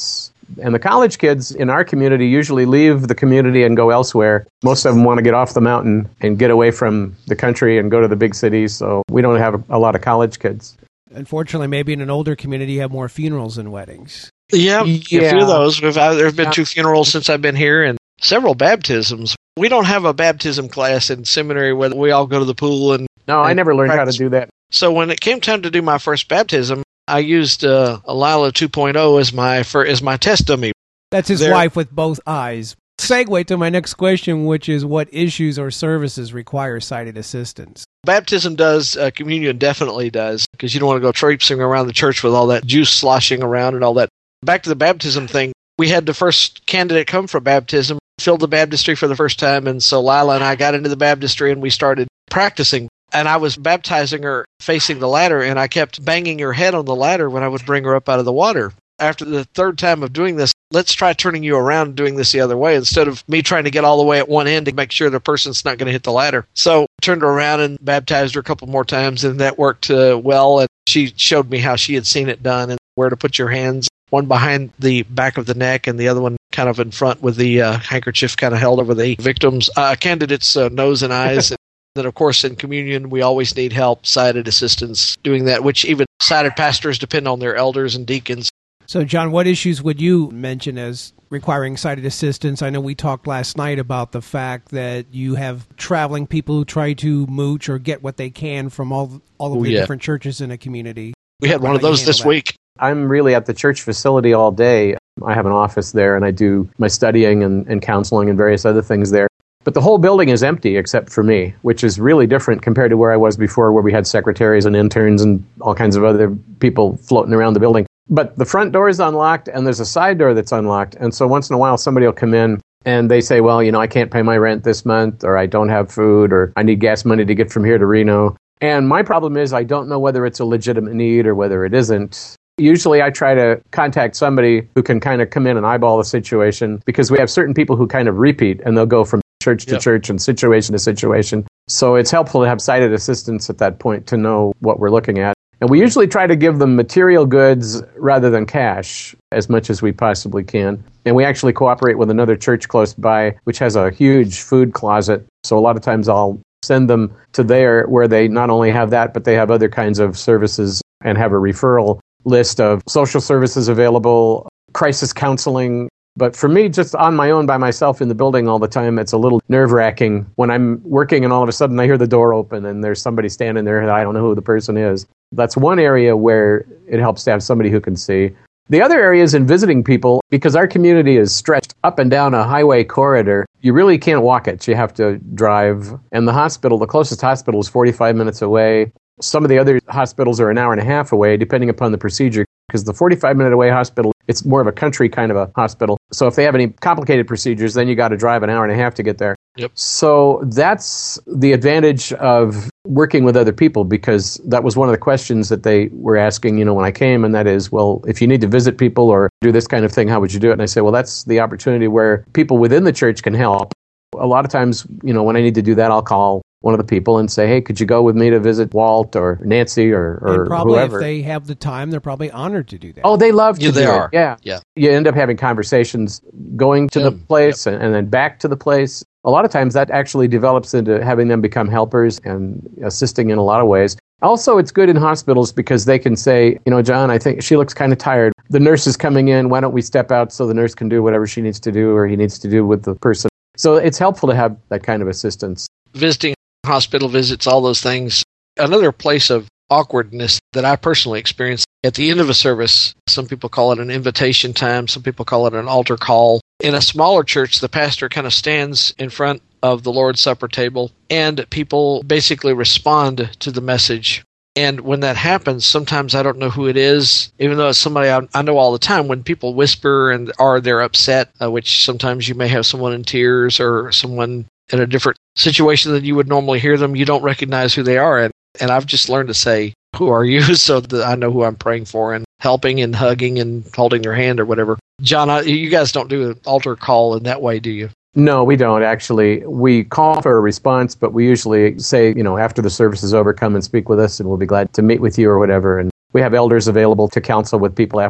And the college kids in our community usually leave the community and go elsewhere. Most of them want to get off the mountain and get away from the country and go to the big cities, so we don't have a, a lot of college kids. Unfortunately, maybe in an older community, you have more funerals than weddings. Yeah, Yeah. a few of those. We've, uh, there have been Yeah. two funerals since I've been here and several baptisms. We don't have a baptism class in seminary where we all go to the pool and No, I never learned practice. how to do that. So when it came time to do my first baptism, I used uh, a Lila two point oh as my for, as my test dummy. That's his There- wife with both eyes. Segue to my next question, which is what issues or services require sighted assistance? Baptism does, uh, communion definitely does, because you don't want to go traipsing around the church with all that juice sloshing around and all that. Back to the baptism thing, we had the first candidate come for baptism, filled the baptistry for the first time, and so Lila and I got into the baptistry and we started practicing. And I was baptizing her facing the ladder, and I kept banging her head on the ladder when I would bring her up out of the water. After the third time of doing this, let's try turning you around and doing this the other way instead of me trying to get all the way at one end to make sure the person's not going to hit the ladder. So I turned her around and baptized her a couple more times, and that worked uh, well. And she showed me how she had seen it done and where to put your hands, one behind the back of the neck and the other one kind of in front with the uh, handkerchief kind of held over the victim's uh, candidate's uh, nose and eyes. Then, of course, in communion, we always need help, sighted assistance doing that, which even sighted pastors depend on their elders and deacons. So, John, what issues would you mention as requiring sighted assistance? I know we talked last night about the fact that you have traveling people who try to mooch or get what they can from all all of Oh, the yeah. different churches in a community. We had one How of do you those handle this that? week. I'm really at the church facility all day. I have an office there, and I do my studying and, and counseling and various other things there. But the whole building is empty except for me, which is really different compared to where I was before, where we had secretaries and interns and all kinds of other people floating around the building. But the front door is unlocked, and there's a side door that's unlocked. And so once in a while, somebody will come in, and they say, well, you know, I can't pay my rent this month, or I don't have food, or I need gas money to get from here to Reno. And my problem is I don't know whether it's a legitimate need or whether it isn't. Usually I try to contact somebody who can kind of come in and eyeball the situation, because we have certain people who kind of repeat, and they'll go from church to Yep. church and situation to situation. So it's helpful to have sighted assistance at that point to know what we're looking at. And we usually try to give them material goods rather than cash as much as we possibly can. And we actually cooperate with another church close by, which has a huge food closet. So a lot of times I'll send them to there where they not only have that, but they have other kinds of services and have a referral list of social services available, crisis counseling. But for me, just on my own by myself in the building all the time, it's a little nerve-wracking when I'm working and all of a sudden I hear the door open and there's somebody standing there and I don't know who the person is. That's one area where it helps to have somebody who can see. The other area is in visiting people, because our community is stretched up and down a highway corridor. You really can't walk it. You have to drive. And the hospital, the closest hospital is forty-five minutes away. Some of the other hospitals are an hour and a half away, depending upon the procedure, because the forty-five minute away hospital, it's more of a country kind of a hospital. So if they have any complicated procedures, then you got to drive an hour and a half to get there. Yep. So that's the advantage of working with other people, because that was one of the questions that they were asking, you know, when I came, and that is, well, if you need to visit people or do this kind of thing, how would you do it? And I say, well, that's the opportunity where people within the church can help. A lot of times, you know, when I need to do that, I'll call one of the people and say, hey, could you go with me to visit Walt or Nancy or, or and probably whoever? if they have the time, they're probably honored to do that. Oh, they love to Yeah, do they it. are. Yeah. Yeah. You end up having conversations going to the Yeah. place and, and then back to the place. A lot of times that actually develops into having them become helpers and assisting in a lot of ways. Also, it's good in hospitals because they can say, you know, John, I think she looks kind of tired. The nurse is coming in. Why don't we step out so the nurse can do whatever she needs to do or he needs to do with the person. So it's helpful to have that kind of assistance. Visiting, hospital visits, all those things. Another place of awkwardness that I personally experienced at the end of a service, some people call it an invitation time, some people call it an altar call. In a smaller church, the pastor kind of stands in front of the Lord's Supper table, and people basically respond to the message. And when that happens, sometimes I don't know who it is, even though it's somebody I, I know all the time. When people whisper and or they're upset, uh, which sometimes you may have someone in tears or someone in a different situation than you would normally hear them, you don't recognize who they are. And, and I've just learned to say, who are you? So that I know who I'm praying for and helping and hugging and holding their hand or whatever. John, I, you guys don't do an altar call in that way, do you? No, we don't actually. We call for a response, but we usually say, you know, after the service is over, come and speak with us and we'll be glad to meet with you or whatever. And we have elders available to counsel with people after the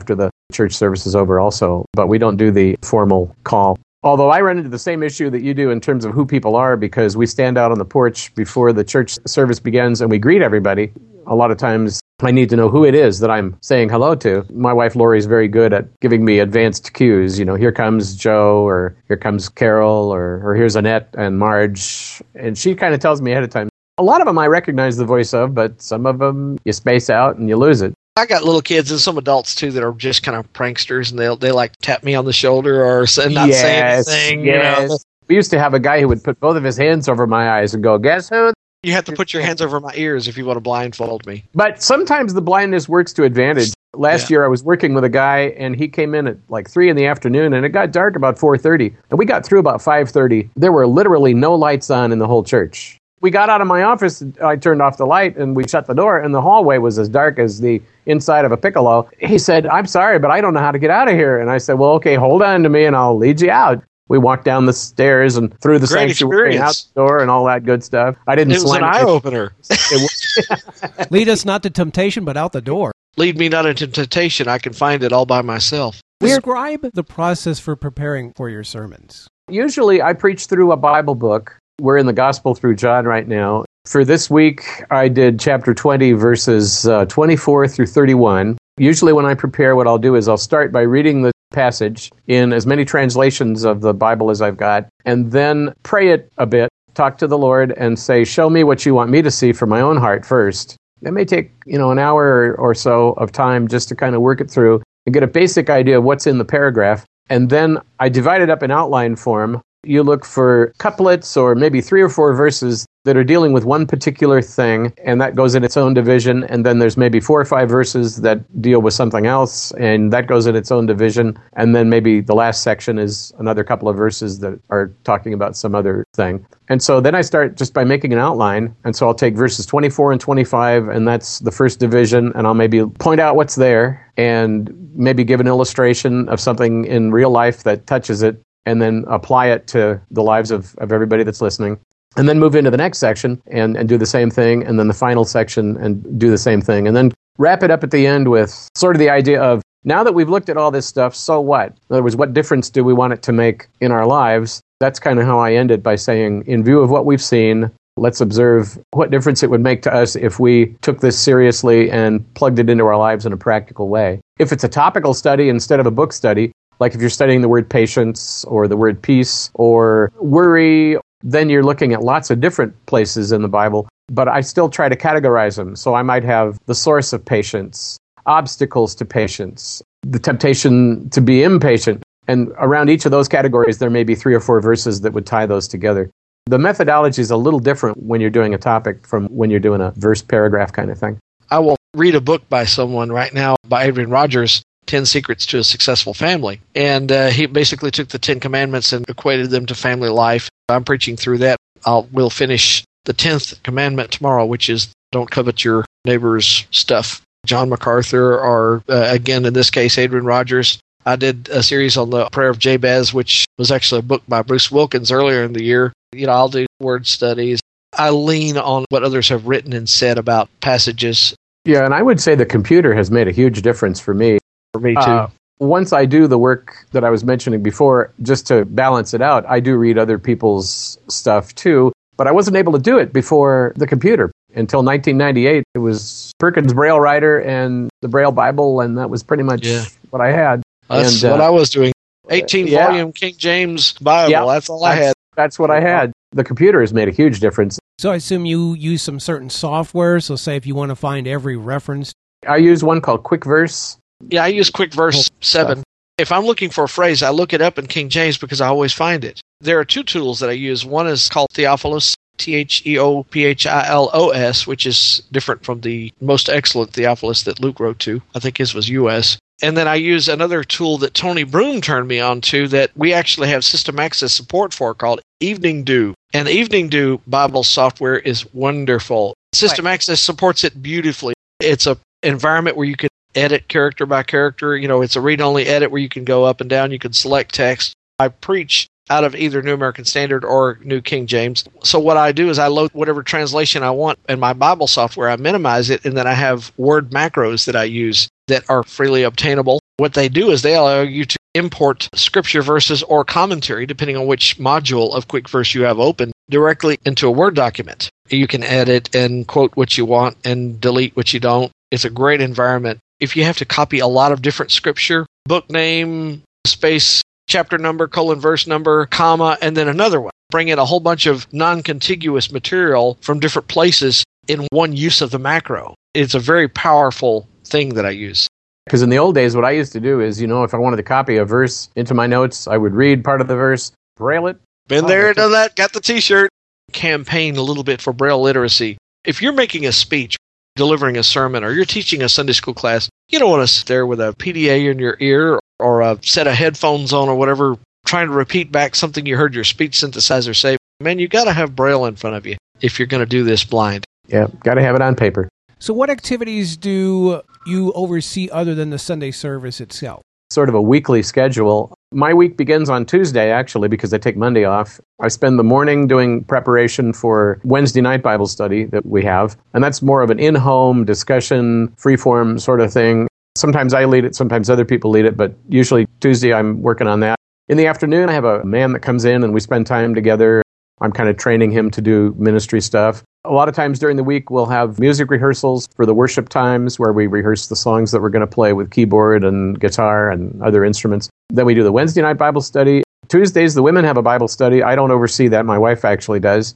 church service is over also, but we don't do the formal call. Although I run into the same issue that you do in terms of who people are, because we stand out on the porch before the church service begins and we greet everybody. A lot of times I need to know who it is that I'm saying hello to. My wife Lori is very good at giving me advanced cues. You know, here comes Joe, or here comes Carol, or, or here's Annette and Marge. And she kind of tells me ahead of time. A lot of them I recognize the voice of, but some of them you space out and you lose it. I got little kids and some adults, too, that are just kind of pranksters, and they they like tap me on the shoulder or say, not yes, say anything. Yes. You know? We used to have a guy who would put both of his hands over my eyes and go, guess who? You have to put your hands over my ears if you want to blindfold me. But sometimes the blindness works to advantage. Last yeah. year I was working with a guy, and he came in at like three in the afternoon, and it got dark about four thirty. And we got through about five thirty. There were literally no lights on in the whole church. We got out of my office, I turned off the light, and we shut the door, and the hallway was as dark as the inside of a piccolo. He said, I'm sorry, but I don't know how to get out of here. And I said, well, okay, hold on to me, and I'll lead you out. We walked down the stairs and through the Great sanctuary and out the door and all that good stuff. I didn't It was slam an eye-opener. Lead us not to temptation, but out the door. Lead me not into temptation. I can find it all by myself. Describe the process for preparing for your sermons. Usually I preach through a Bible book. We're in the Gospel through John right now. For this week, I did chapter twenty, verses uh, twenty-four through thirty-one. Usually when I prepare, what I'll do is I'll start by reading the passage in as many translations of the Bible as I've got, and then pray it a bit, talk to the Lord, and say, show me what you want me to see for my own heart first. It may take, you know, an hour or so of time just to kind of work it through and get a basic idea of what's in the paragraph. And then I divide it up in outline form. You look for couplets or maybe three or four verses that are dealing with one particular thing, and that goes in its own division. And then there's maybe four or five verses that deal with something else, and that goes in its own division. And then maybe the last section is another couple of verses that are talking about some other thing. And so then I start just by making an outline. And so I'll take verses twenty-four and twenty-five, and that's the first division, and I'll maybe point out what's there and maybe give an illustration of something in real life that touches it, and then apply it to the lives of, of everybody that's listening. And then move into the next section and, and do the same thing, and then the final section and do the same thing. And then wrap it up at the end with sort of the idea of, now that we've looked at all this stuff, so what? In other words, what difference do we want it to make in our lives? That's kind of how I ended, by saying, in view of what we've seen, let's observe what difference it would make to us if we took this seriously and plugged it into our lives in a practical way. If it's a topical study instead of a book study, like if you're studying the word patience or the word peace or worry, then you're looking at lots of different places in the Bible. But I still try to categorize them. So I might have the source of patience, obstacles to patience, the temptation to be impatient. And around each of those categories, there may be three or four verses that would tie those together. The methodology is a little different when you're doing a topic from when you're doing a verse paragraph kind of thing. I will read a book by someone right now, by Adrian Rogers, ten Secrets to a Successful Family. And uh, he basically took the Ten Commandments and equated them to family life. I'm preaching through that. I'll, we'll finish the tenth commandment tomorrow, which is don't covet your neighbor's stuff. John MacArthur, or uh, again, in this case, Adrian Rogers. I did a series on the Prayer of Jabez, which was actually a book by Bruce Wilkins earlier in the year. You know, I'll do word studies. I lean on what others have written and said about passages. Yeah, and I would say the computer has made a huge difference for me. For me, too. Uh, once I do the work that I was mentioning before, just to balance it out, I do read other people's stuff too, but I wasn't able to do it before the computer. Until nineteen ninety-eight, it was Perkins Braille Writer and the Braille Bible, and that was pretty much yeah. what I had. That's and, what uh, I was doing. eighteen-volume yeah. King James Bible, yeah, that's all I that's, had. That's what I had. The computer has made a huge difference. So I assume you use some certain software, so say if you want to find every reference. I use one called Quick Verse. Yeah, I use Quick Verse seven. If I'm looking for a phrase, I look it up in King James because I always find it. There are two tools that I use. One is called Theophilus, T H E O P H I L O S, which is different from the most excellent Theophilus that Luke wrote to. I think his was U S. And then I use another tool that Tony Broom turned me on to that we actually have system access support for called Evening Dew. And Evening Dew Bible software is wonderful. System right. access supports it beautifully. It's a environment where you can edit character by character. You know, it's a read-only edit where you can go up and down. You can select text. I preach out of either New American Standard or New King James. So what I do is I load whatever translation I want in my Bible software. I minimize it, and then I have word macros that I use that are freely obtainable. What they do is they allow you to import scripture verses or commentary, depending on which module of QuickVerse you have open, directly into a Word document. You can edit and quote what you want and delete what you don't. It's a great environment. If you have to copy a lot of different scripture, book name, space, chapter number, colon, verse number, comma, and then another one, bring in a whole bunch of non-contiguous material from different places in one use of the macro. It's a very powerful thing that I use. Because in the old days, what I used to do is, you know, if I wanted to copy a verse into my notes, I would read part of the verse, braille it. Been there, done that, got the t-shirt. Campaign a little bit for Braille literacy. If you're making a speech, delivering a sermon, or you're teaching a Sunday school class, you don't want to sit there with a P D A in your ear or a set of headphones on or whatever, trying to repeat back something you heard your speech synthesizer say. Man, you got to have Braille in front of you if you're going to do this blind. Yeah, got to have it on paper. So what activities do you oversee other than the Sunday service itself? Sort of a weekly schedule. My week begins on Tuesday, actually, because I take Monday off. I spend the morning doing preparation for Wednesday night Bible study that we have, and that's more of an in-home discussion, free-form sort of thing. Sometimes I lead it, sometimes other people lead it, but usually Tuesday I'm working on that. In the afternoon, I have a man that comes in and we spend time together. I'm kind of training him to do ministry stuff. A lot of times during the week, we'll have music rehearsals for the worship times where we rehearse the songs that we're going to play with keyboard and guitar and other instruments. Then we do the Wednesday night Bible study. Tuesdays, the women have a Bible study. I don't oversee that. My wife actually does.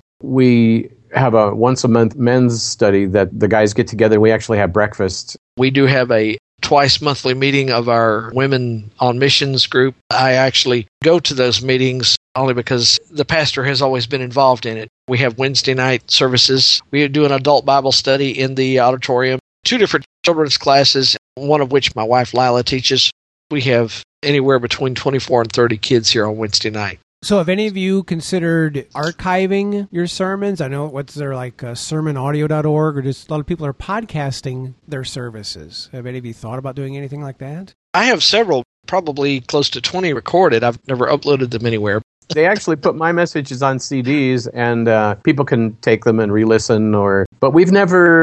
We have a once-a-month men's study that the guys get together. We actually have breakfast. We do have a twice monthly meeting of our Women on Missions group. I actually go to those meetings only because the pastor has always been involved in it. We have Wednesday night services. We do an adult Bible study in the auditorium, two different children's classes, one of which my wife Lila teaches. We have anywhere between twenty-four and thirty kids here on Wednesday night. So have any of you considered archiving your sermons? I know what's there like uh, sermon audio dot org, or just a lot of people are podcasting their services. Have any of you thought about doing anything like that? I have several, probably close to twenty recorded. I've never uploaded them anywhere. They actually put my messages on C Ds, and uh, people can take them and re-listen. Or, but we've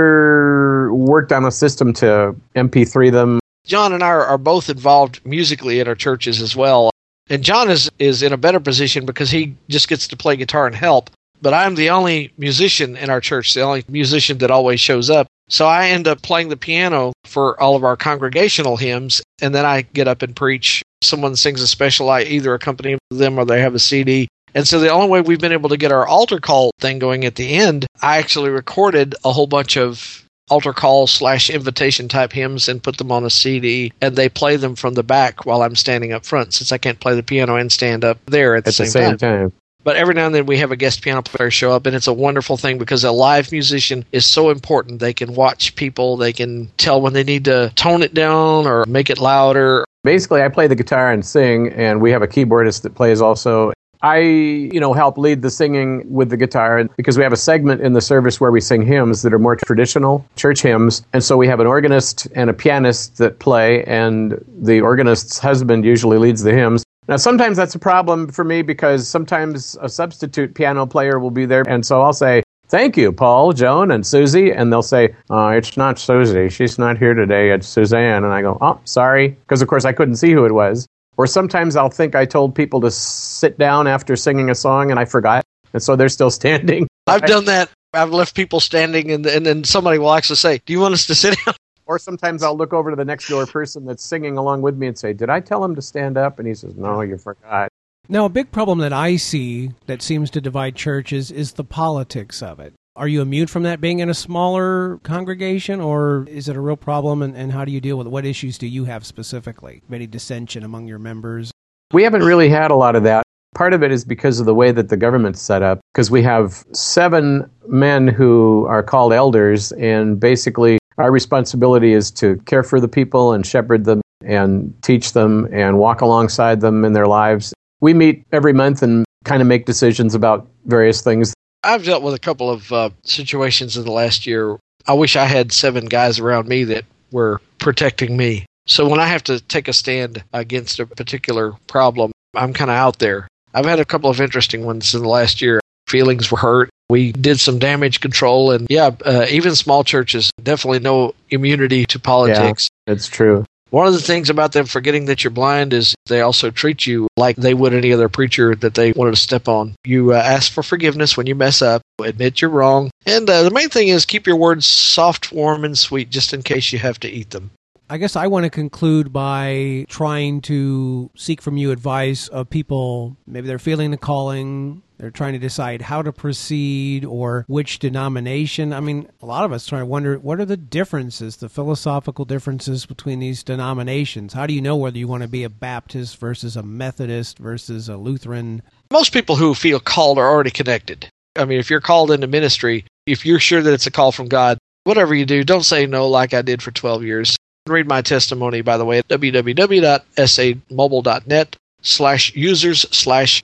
never worked on a system to M P three them. John and I are, are both involved musically at our churches as well. And John is, is in a better position because he just gets to play guitar and help. But I'm the only musician in our church, the only musician that always shows up. So I end up playing the piano for all of our congregational hymns, and then I get up and preach. Someone sings a special, I either accompany them or they have a C D. And so the only way we've been able to get our altar call thing going at the end, I actually recorded a whole bunch of altar call slash invitation type hymns and put them on a C D, and they play them from the back while I'm standing up front, since I can't play the piano and stand up there at the, at same, the same time. time. But every now and then we have a guest piano player show up, and it's a wonderful thing because a live musician is so important. They can watch people, they can tell when they need to tone it down or make it louder. Basically, I play the guitar and sing, and we have a keyboardist that plays also. I, you know, help lead the singing with the guitar because we have a segment in the service where we sing hymns that are more traditional church hymns. And so we have an organist and a pianist that play, and the organist's husband usually leads the hymns. Now, sometimes that's a problem for me because sometimes a substitute piano player will be there. And so I'll say, thank you, Paul, Joan, and Susie. And they'll say, oh, it's not Susie. She's not here today. It's Suzanne. And I go, oh, sorry. Because, of course, I couldn't see who it was. Or sometimes I'll think I told people to sit down after singing a song and I forgot. And so they're still standing. I've done that. I've left people standing and, and then somebody will actually say, do you want us to sit down? Or sometimes I'll look over to the next door person that's singing along with me and say, did I tell him to stand up? And he says, no, you forgot. Now, a big problem that I see that seems to divide churches is the politics of it. Are you immune from that being in a smaller congregation, or is it a real problem, and, and how do you deal with it? What issues do you have specifically? Any dissension among your members? We haven't really had a lot of that. Part of it is because of the way that the government's set up, because we have seven men who are called elders, and basically our responsibility is to care for the people and shepherd them and teach them and walk alongside them in their lives. We meet every month and kind of make decisions about various things. I've dealt with a couple of uh, situations in the last year. I wish I had seven guys around me that were protecting me. So when I have to take a stand against a particular problem, I'm kind of out there. I've had a couple of interesting ones in the last year. Feelings were hurt. We did some damage control. And yeah, uh, even small churches, definitely no immunity to politics. Yeah, it's true. One of the things about them forgetting that you're blind is they also treat you like they would any other preacher that they wanted to step on. You uh, ask for forgiveness when you mess up, admit you're wrong, and uh, the main thing is keep your words soft, warm, and sweet just in case you have to eat them. I guess I want to conclude by trying to seek from you advice of people, maybe they're feeling the calling, they're trying to decide how to proceed or which denomination. I mean, a lot of us try to wonder, what are the differences, the philosophical differences between these denominations? How do you know whether you want to be a Baptist versus a Methodist versus a Lutheran? Most people who feel called are already connected. I mean, if you're called into ministry, if you're sure that it's a call from God, whatever you do, don't say no like I did for twelve years. Read my testimony, by the way, at www.samobile.net slash users slash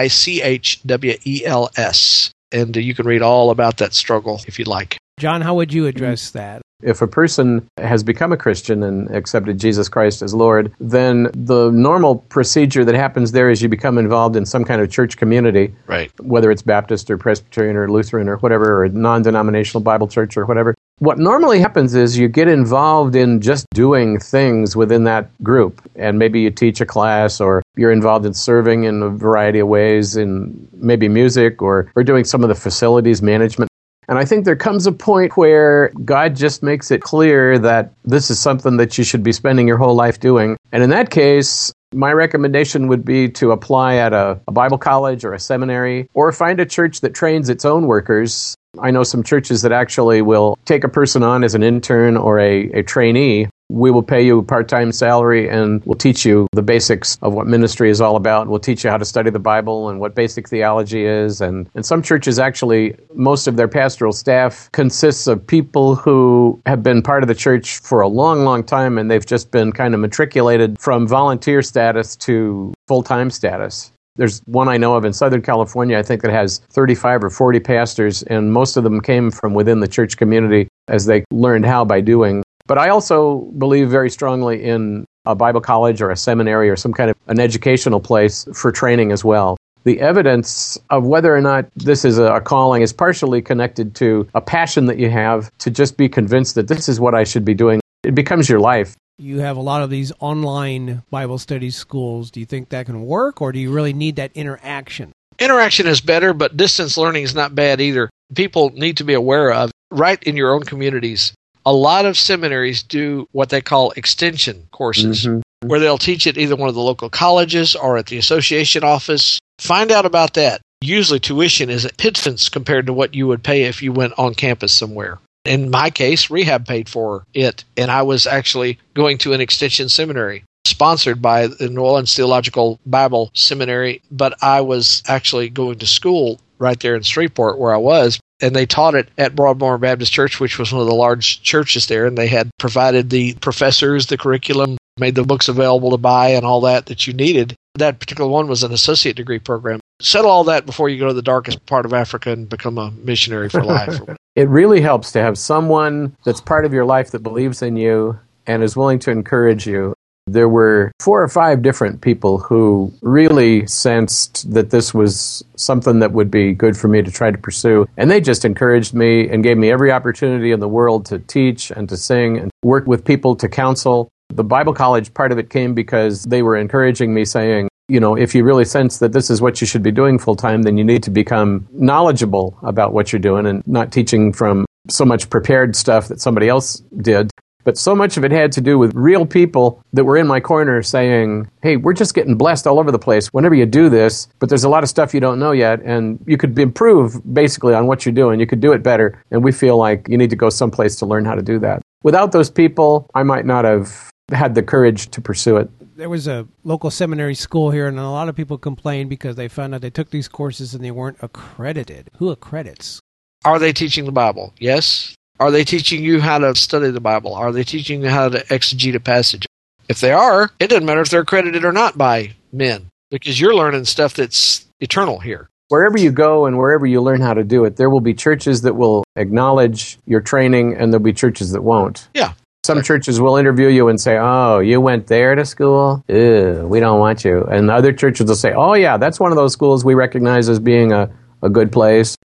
R-I-C-H-W-E-L-S. And you can read all about that struggle if you'd like. John, how would you address that? If a person has become a Christian and accepted Jesus Christ as Lord, then the normal procedure that happens there is you become involved in some kind of church community, right? Whether it's Baptist or Presbyterian or Lutheran or whatever, or non-denominational Bible church or whatever. What normally happens is you get involved in just doing things within that group, and maybe you teach a class, or you're involved in serving in a variety of ways, in maybe music, or, or doing some of the facilities management. And I think there comes a point where God just makes it clear that this is something that you should be spending your whole life doing. And in that case, my recommendation would be to apply at a, a Bible college or a seminary, or find a church that trains its own workers. I know some churches that actually will take a person on as an intern or a, a trainee. We will pay you a part-time salary and we'll teach you the basics of what ministry is all about. We'll teach you how to study the Bible and what basic theology is. And, and some churches actually, most of their pastoral staff consists of people who have been part of the church for a long, long time, and they've just been kind of matriculated from volunteer status to full-time status. There's one I know of in Southern California, I think, that has thirty-five or forty pastors, and most of them came from within the church community as they learned how by doing. But I also believe very strongly in a Bible college or a seminary or some kind of an educational place for training as well. The evidence of whether or not this is a calling is partially connected to a passion that you have to just be convinced that this is what I should be doing. It becomes your life. You have a lot of these online Bible study schools. Do you think that can work, or do you really need that interaction? Interaction is better, but distance learning is not bad either. People need to be aware of, right in your own communities, a lot of seminaries do what they call extension courses, mm-hmm. where they'll teach at either one of the local colleges or at the association office. Find out about that. Usually tuition is a pittance compared to what you would pay if you went on campus somewhere. In my case, Rehab paid for it, and I was actually going to an extension seminary sponsored by the New Orleans Theological Bible Seminary, but I was actually going to school right there in Shreveport where I was, and they taught it at Broadmoor Baptist Church, which was one of the large churches there, and they had provided the professors, the curriculum, made the books available to buy and all that that you needed. That particular one was an associate degree program. Settle all that before you go to the darkest part of Africa and become a missionary for life. It really helps to have someone that's part of your life that believes in you and is willing to encourage you. There were four or five different people who really sensed that this was something that would be good for me to try to pursue. And they just encouraged me and gave me every opportunity in the world to teach and to sing and work with people to counsel. The Bible college part of it came because they were encouraging me, saying, you know, if you really sense that this is what you should be doing full time, then you need to become knowledgeable about what you're doing and not teaching from so much prepared stuff that somebody else did. But so much of it had to do with real people that were in my corner saying, hey, we're just getting blessed all over the place whenever you do this, but there's a lot of stuff you don't know yet, and you could improve basically on what you're doing. You could do it better, and we feel like you need to go someplace to learn how to do that. Without those people, I might not have had the courage to pursue it. There was a local seminary school here, and a lot of people complained because they found out they took these courses and they weren't accredited. Who accredits? Are they teaching the Bible? Yes. Are they teaching you how to study the Bible? Are they teaching you how to exegete a passage? If they are, it doesn't matter if they're accredited or not by men, because you're learning stuff that's eternal here. Wherever you go and wherever you learn how to do it, there will be churches that will acknowledge your training, and there'll be churches that won't. Yeah. Some churches will interview you and say, oh, you went there to school? Ew, we don't want you. And other churches will say, oh, yeah, that's one of those schools we recognize as being a, a good place.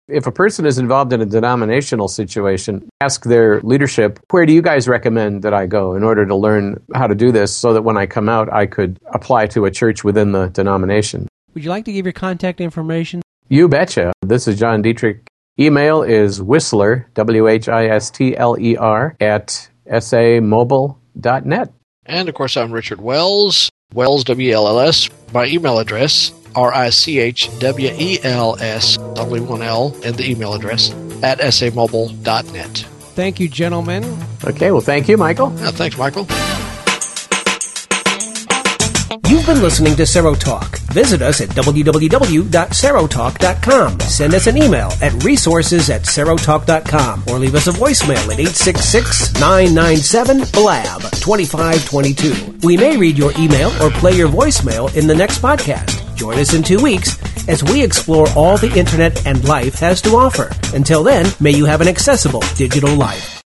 If a person is involved in a denominational situation, ask their leadership, where do you guys recommend that I go in order to learn how to do this so that when I come out, I could apply to a church within the denomination? Would you like to give your contact information? You betcha. This is John Dietrich. Email is Whistler, W H I S T L E R, at s a mobile dot net. And, of course, I'm Richard Wells, Wells, W L L S. My email address, R I C H W E L S, only one L in the email address, at s a mobile dot net. Thank you, gentlemen. Okay, well, thank you, Michael. Uh, thanks, Michael. You've been listening to Serotalk. Visit us at w w w dot serotalk dot com. Send us an email at resources at serotalk dot com or leave us a voicemail at eight six six, nine nine seven, B L A B twenty-five twenty-two. We may read your email or play your voicemail in the next podcast. Join us in two weeks as we explore all the internet and life has to offer. Until then, may you have an accessible digital life.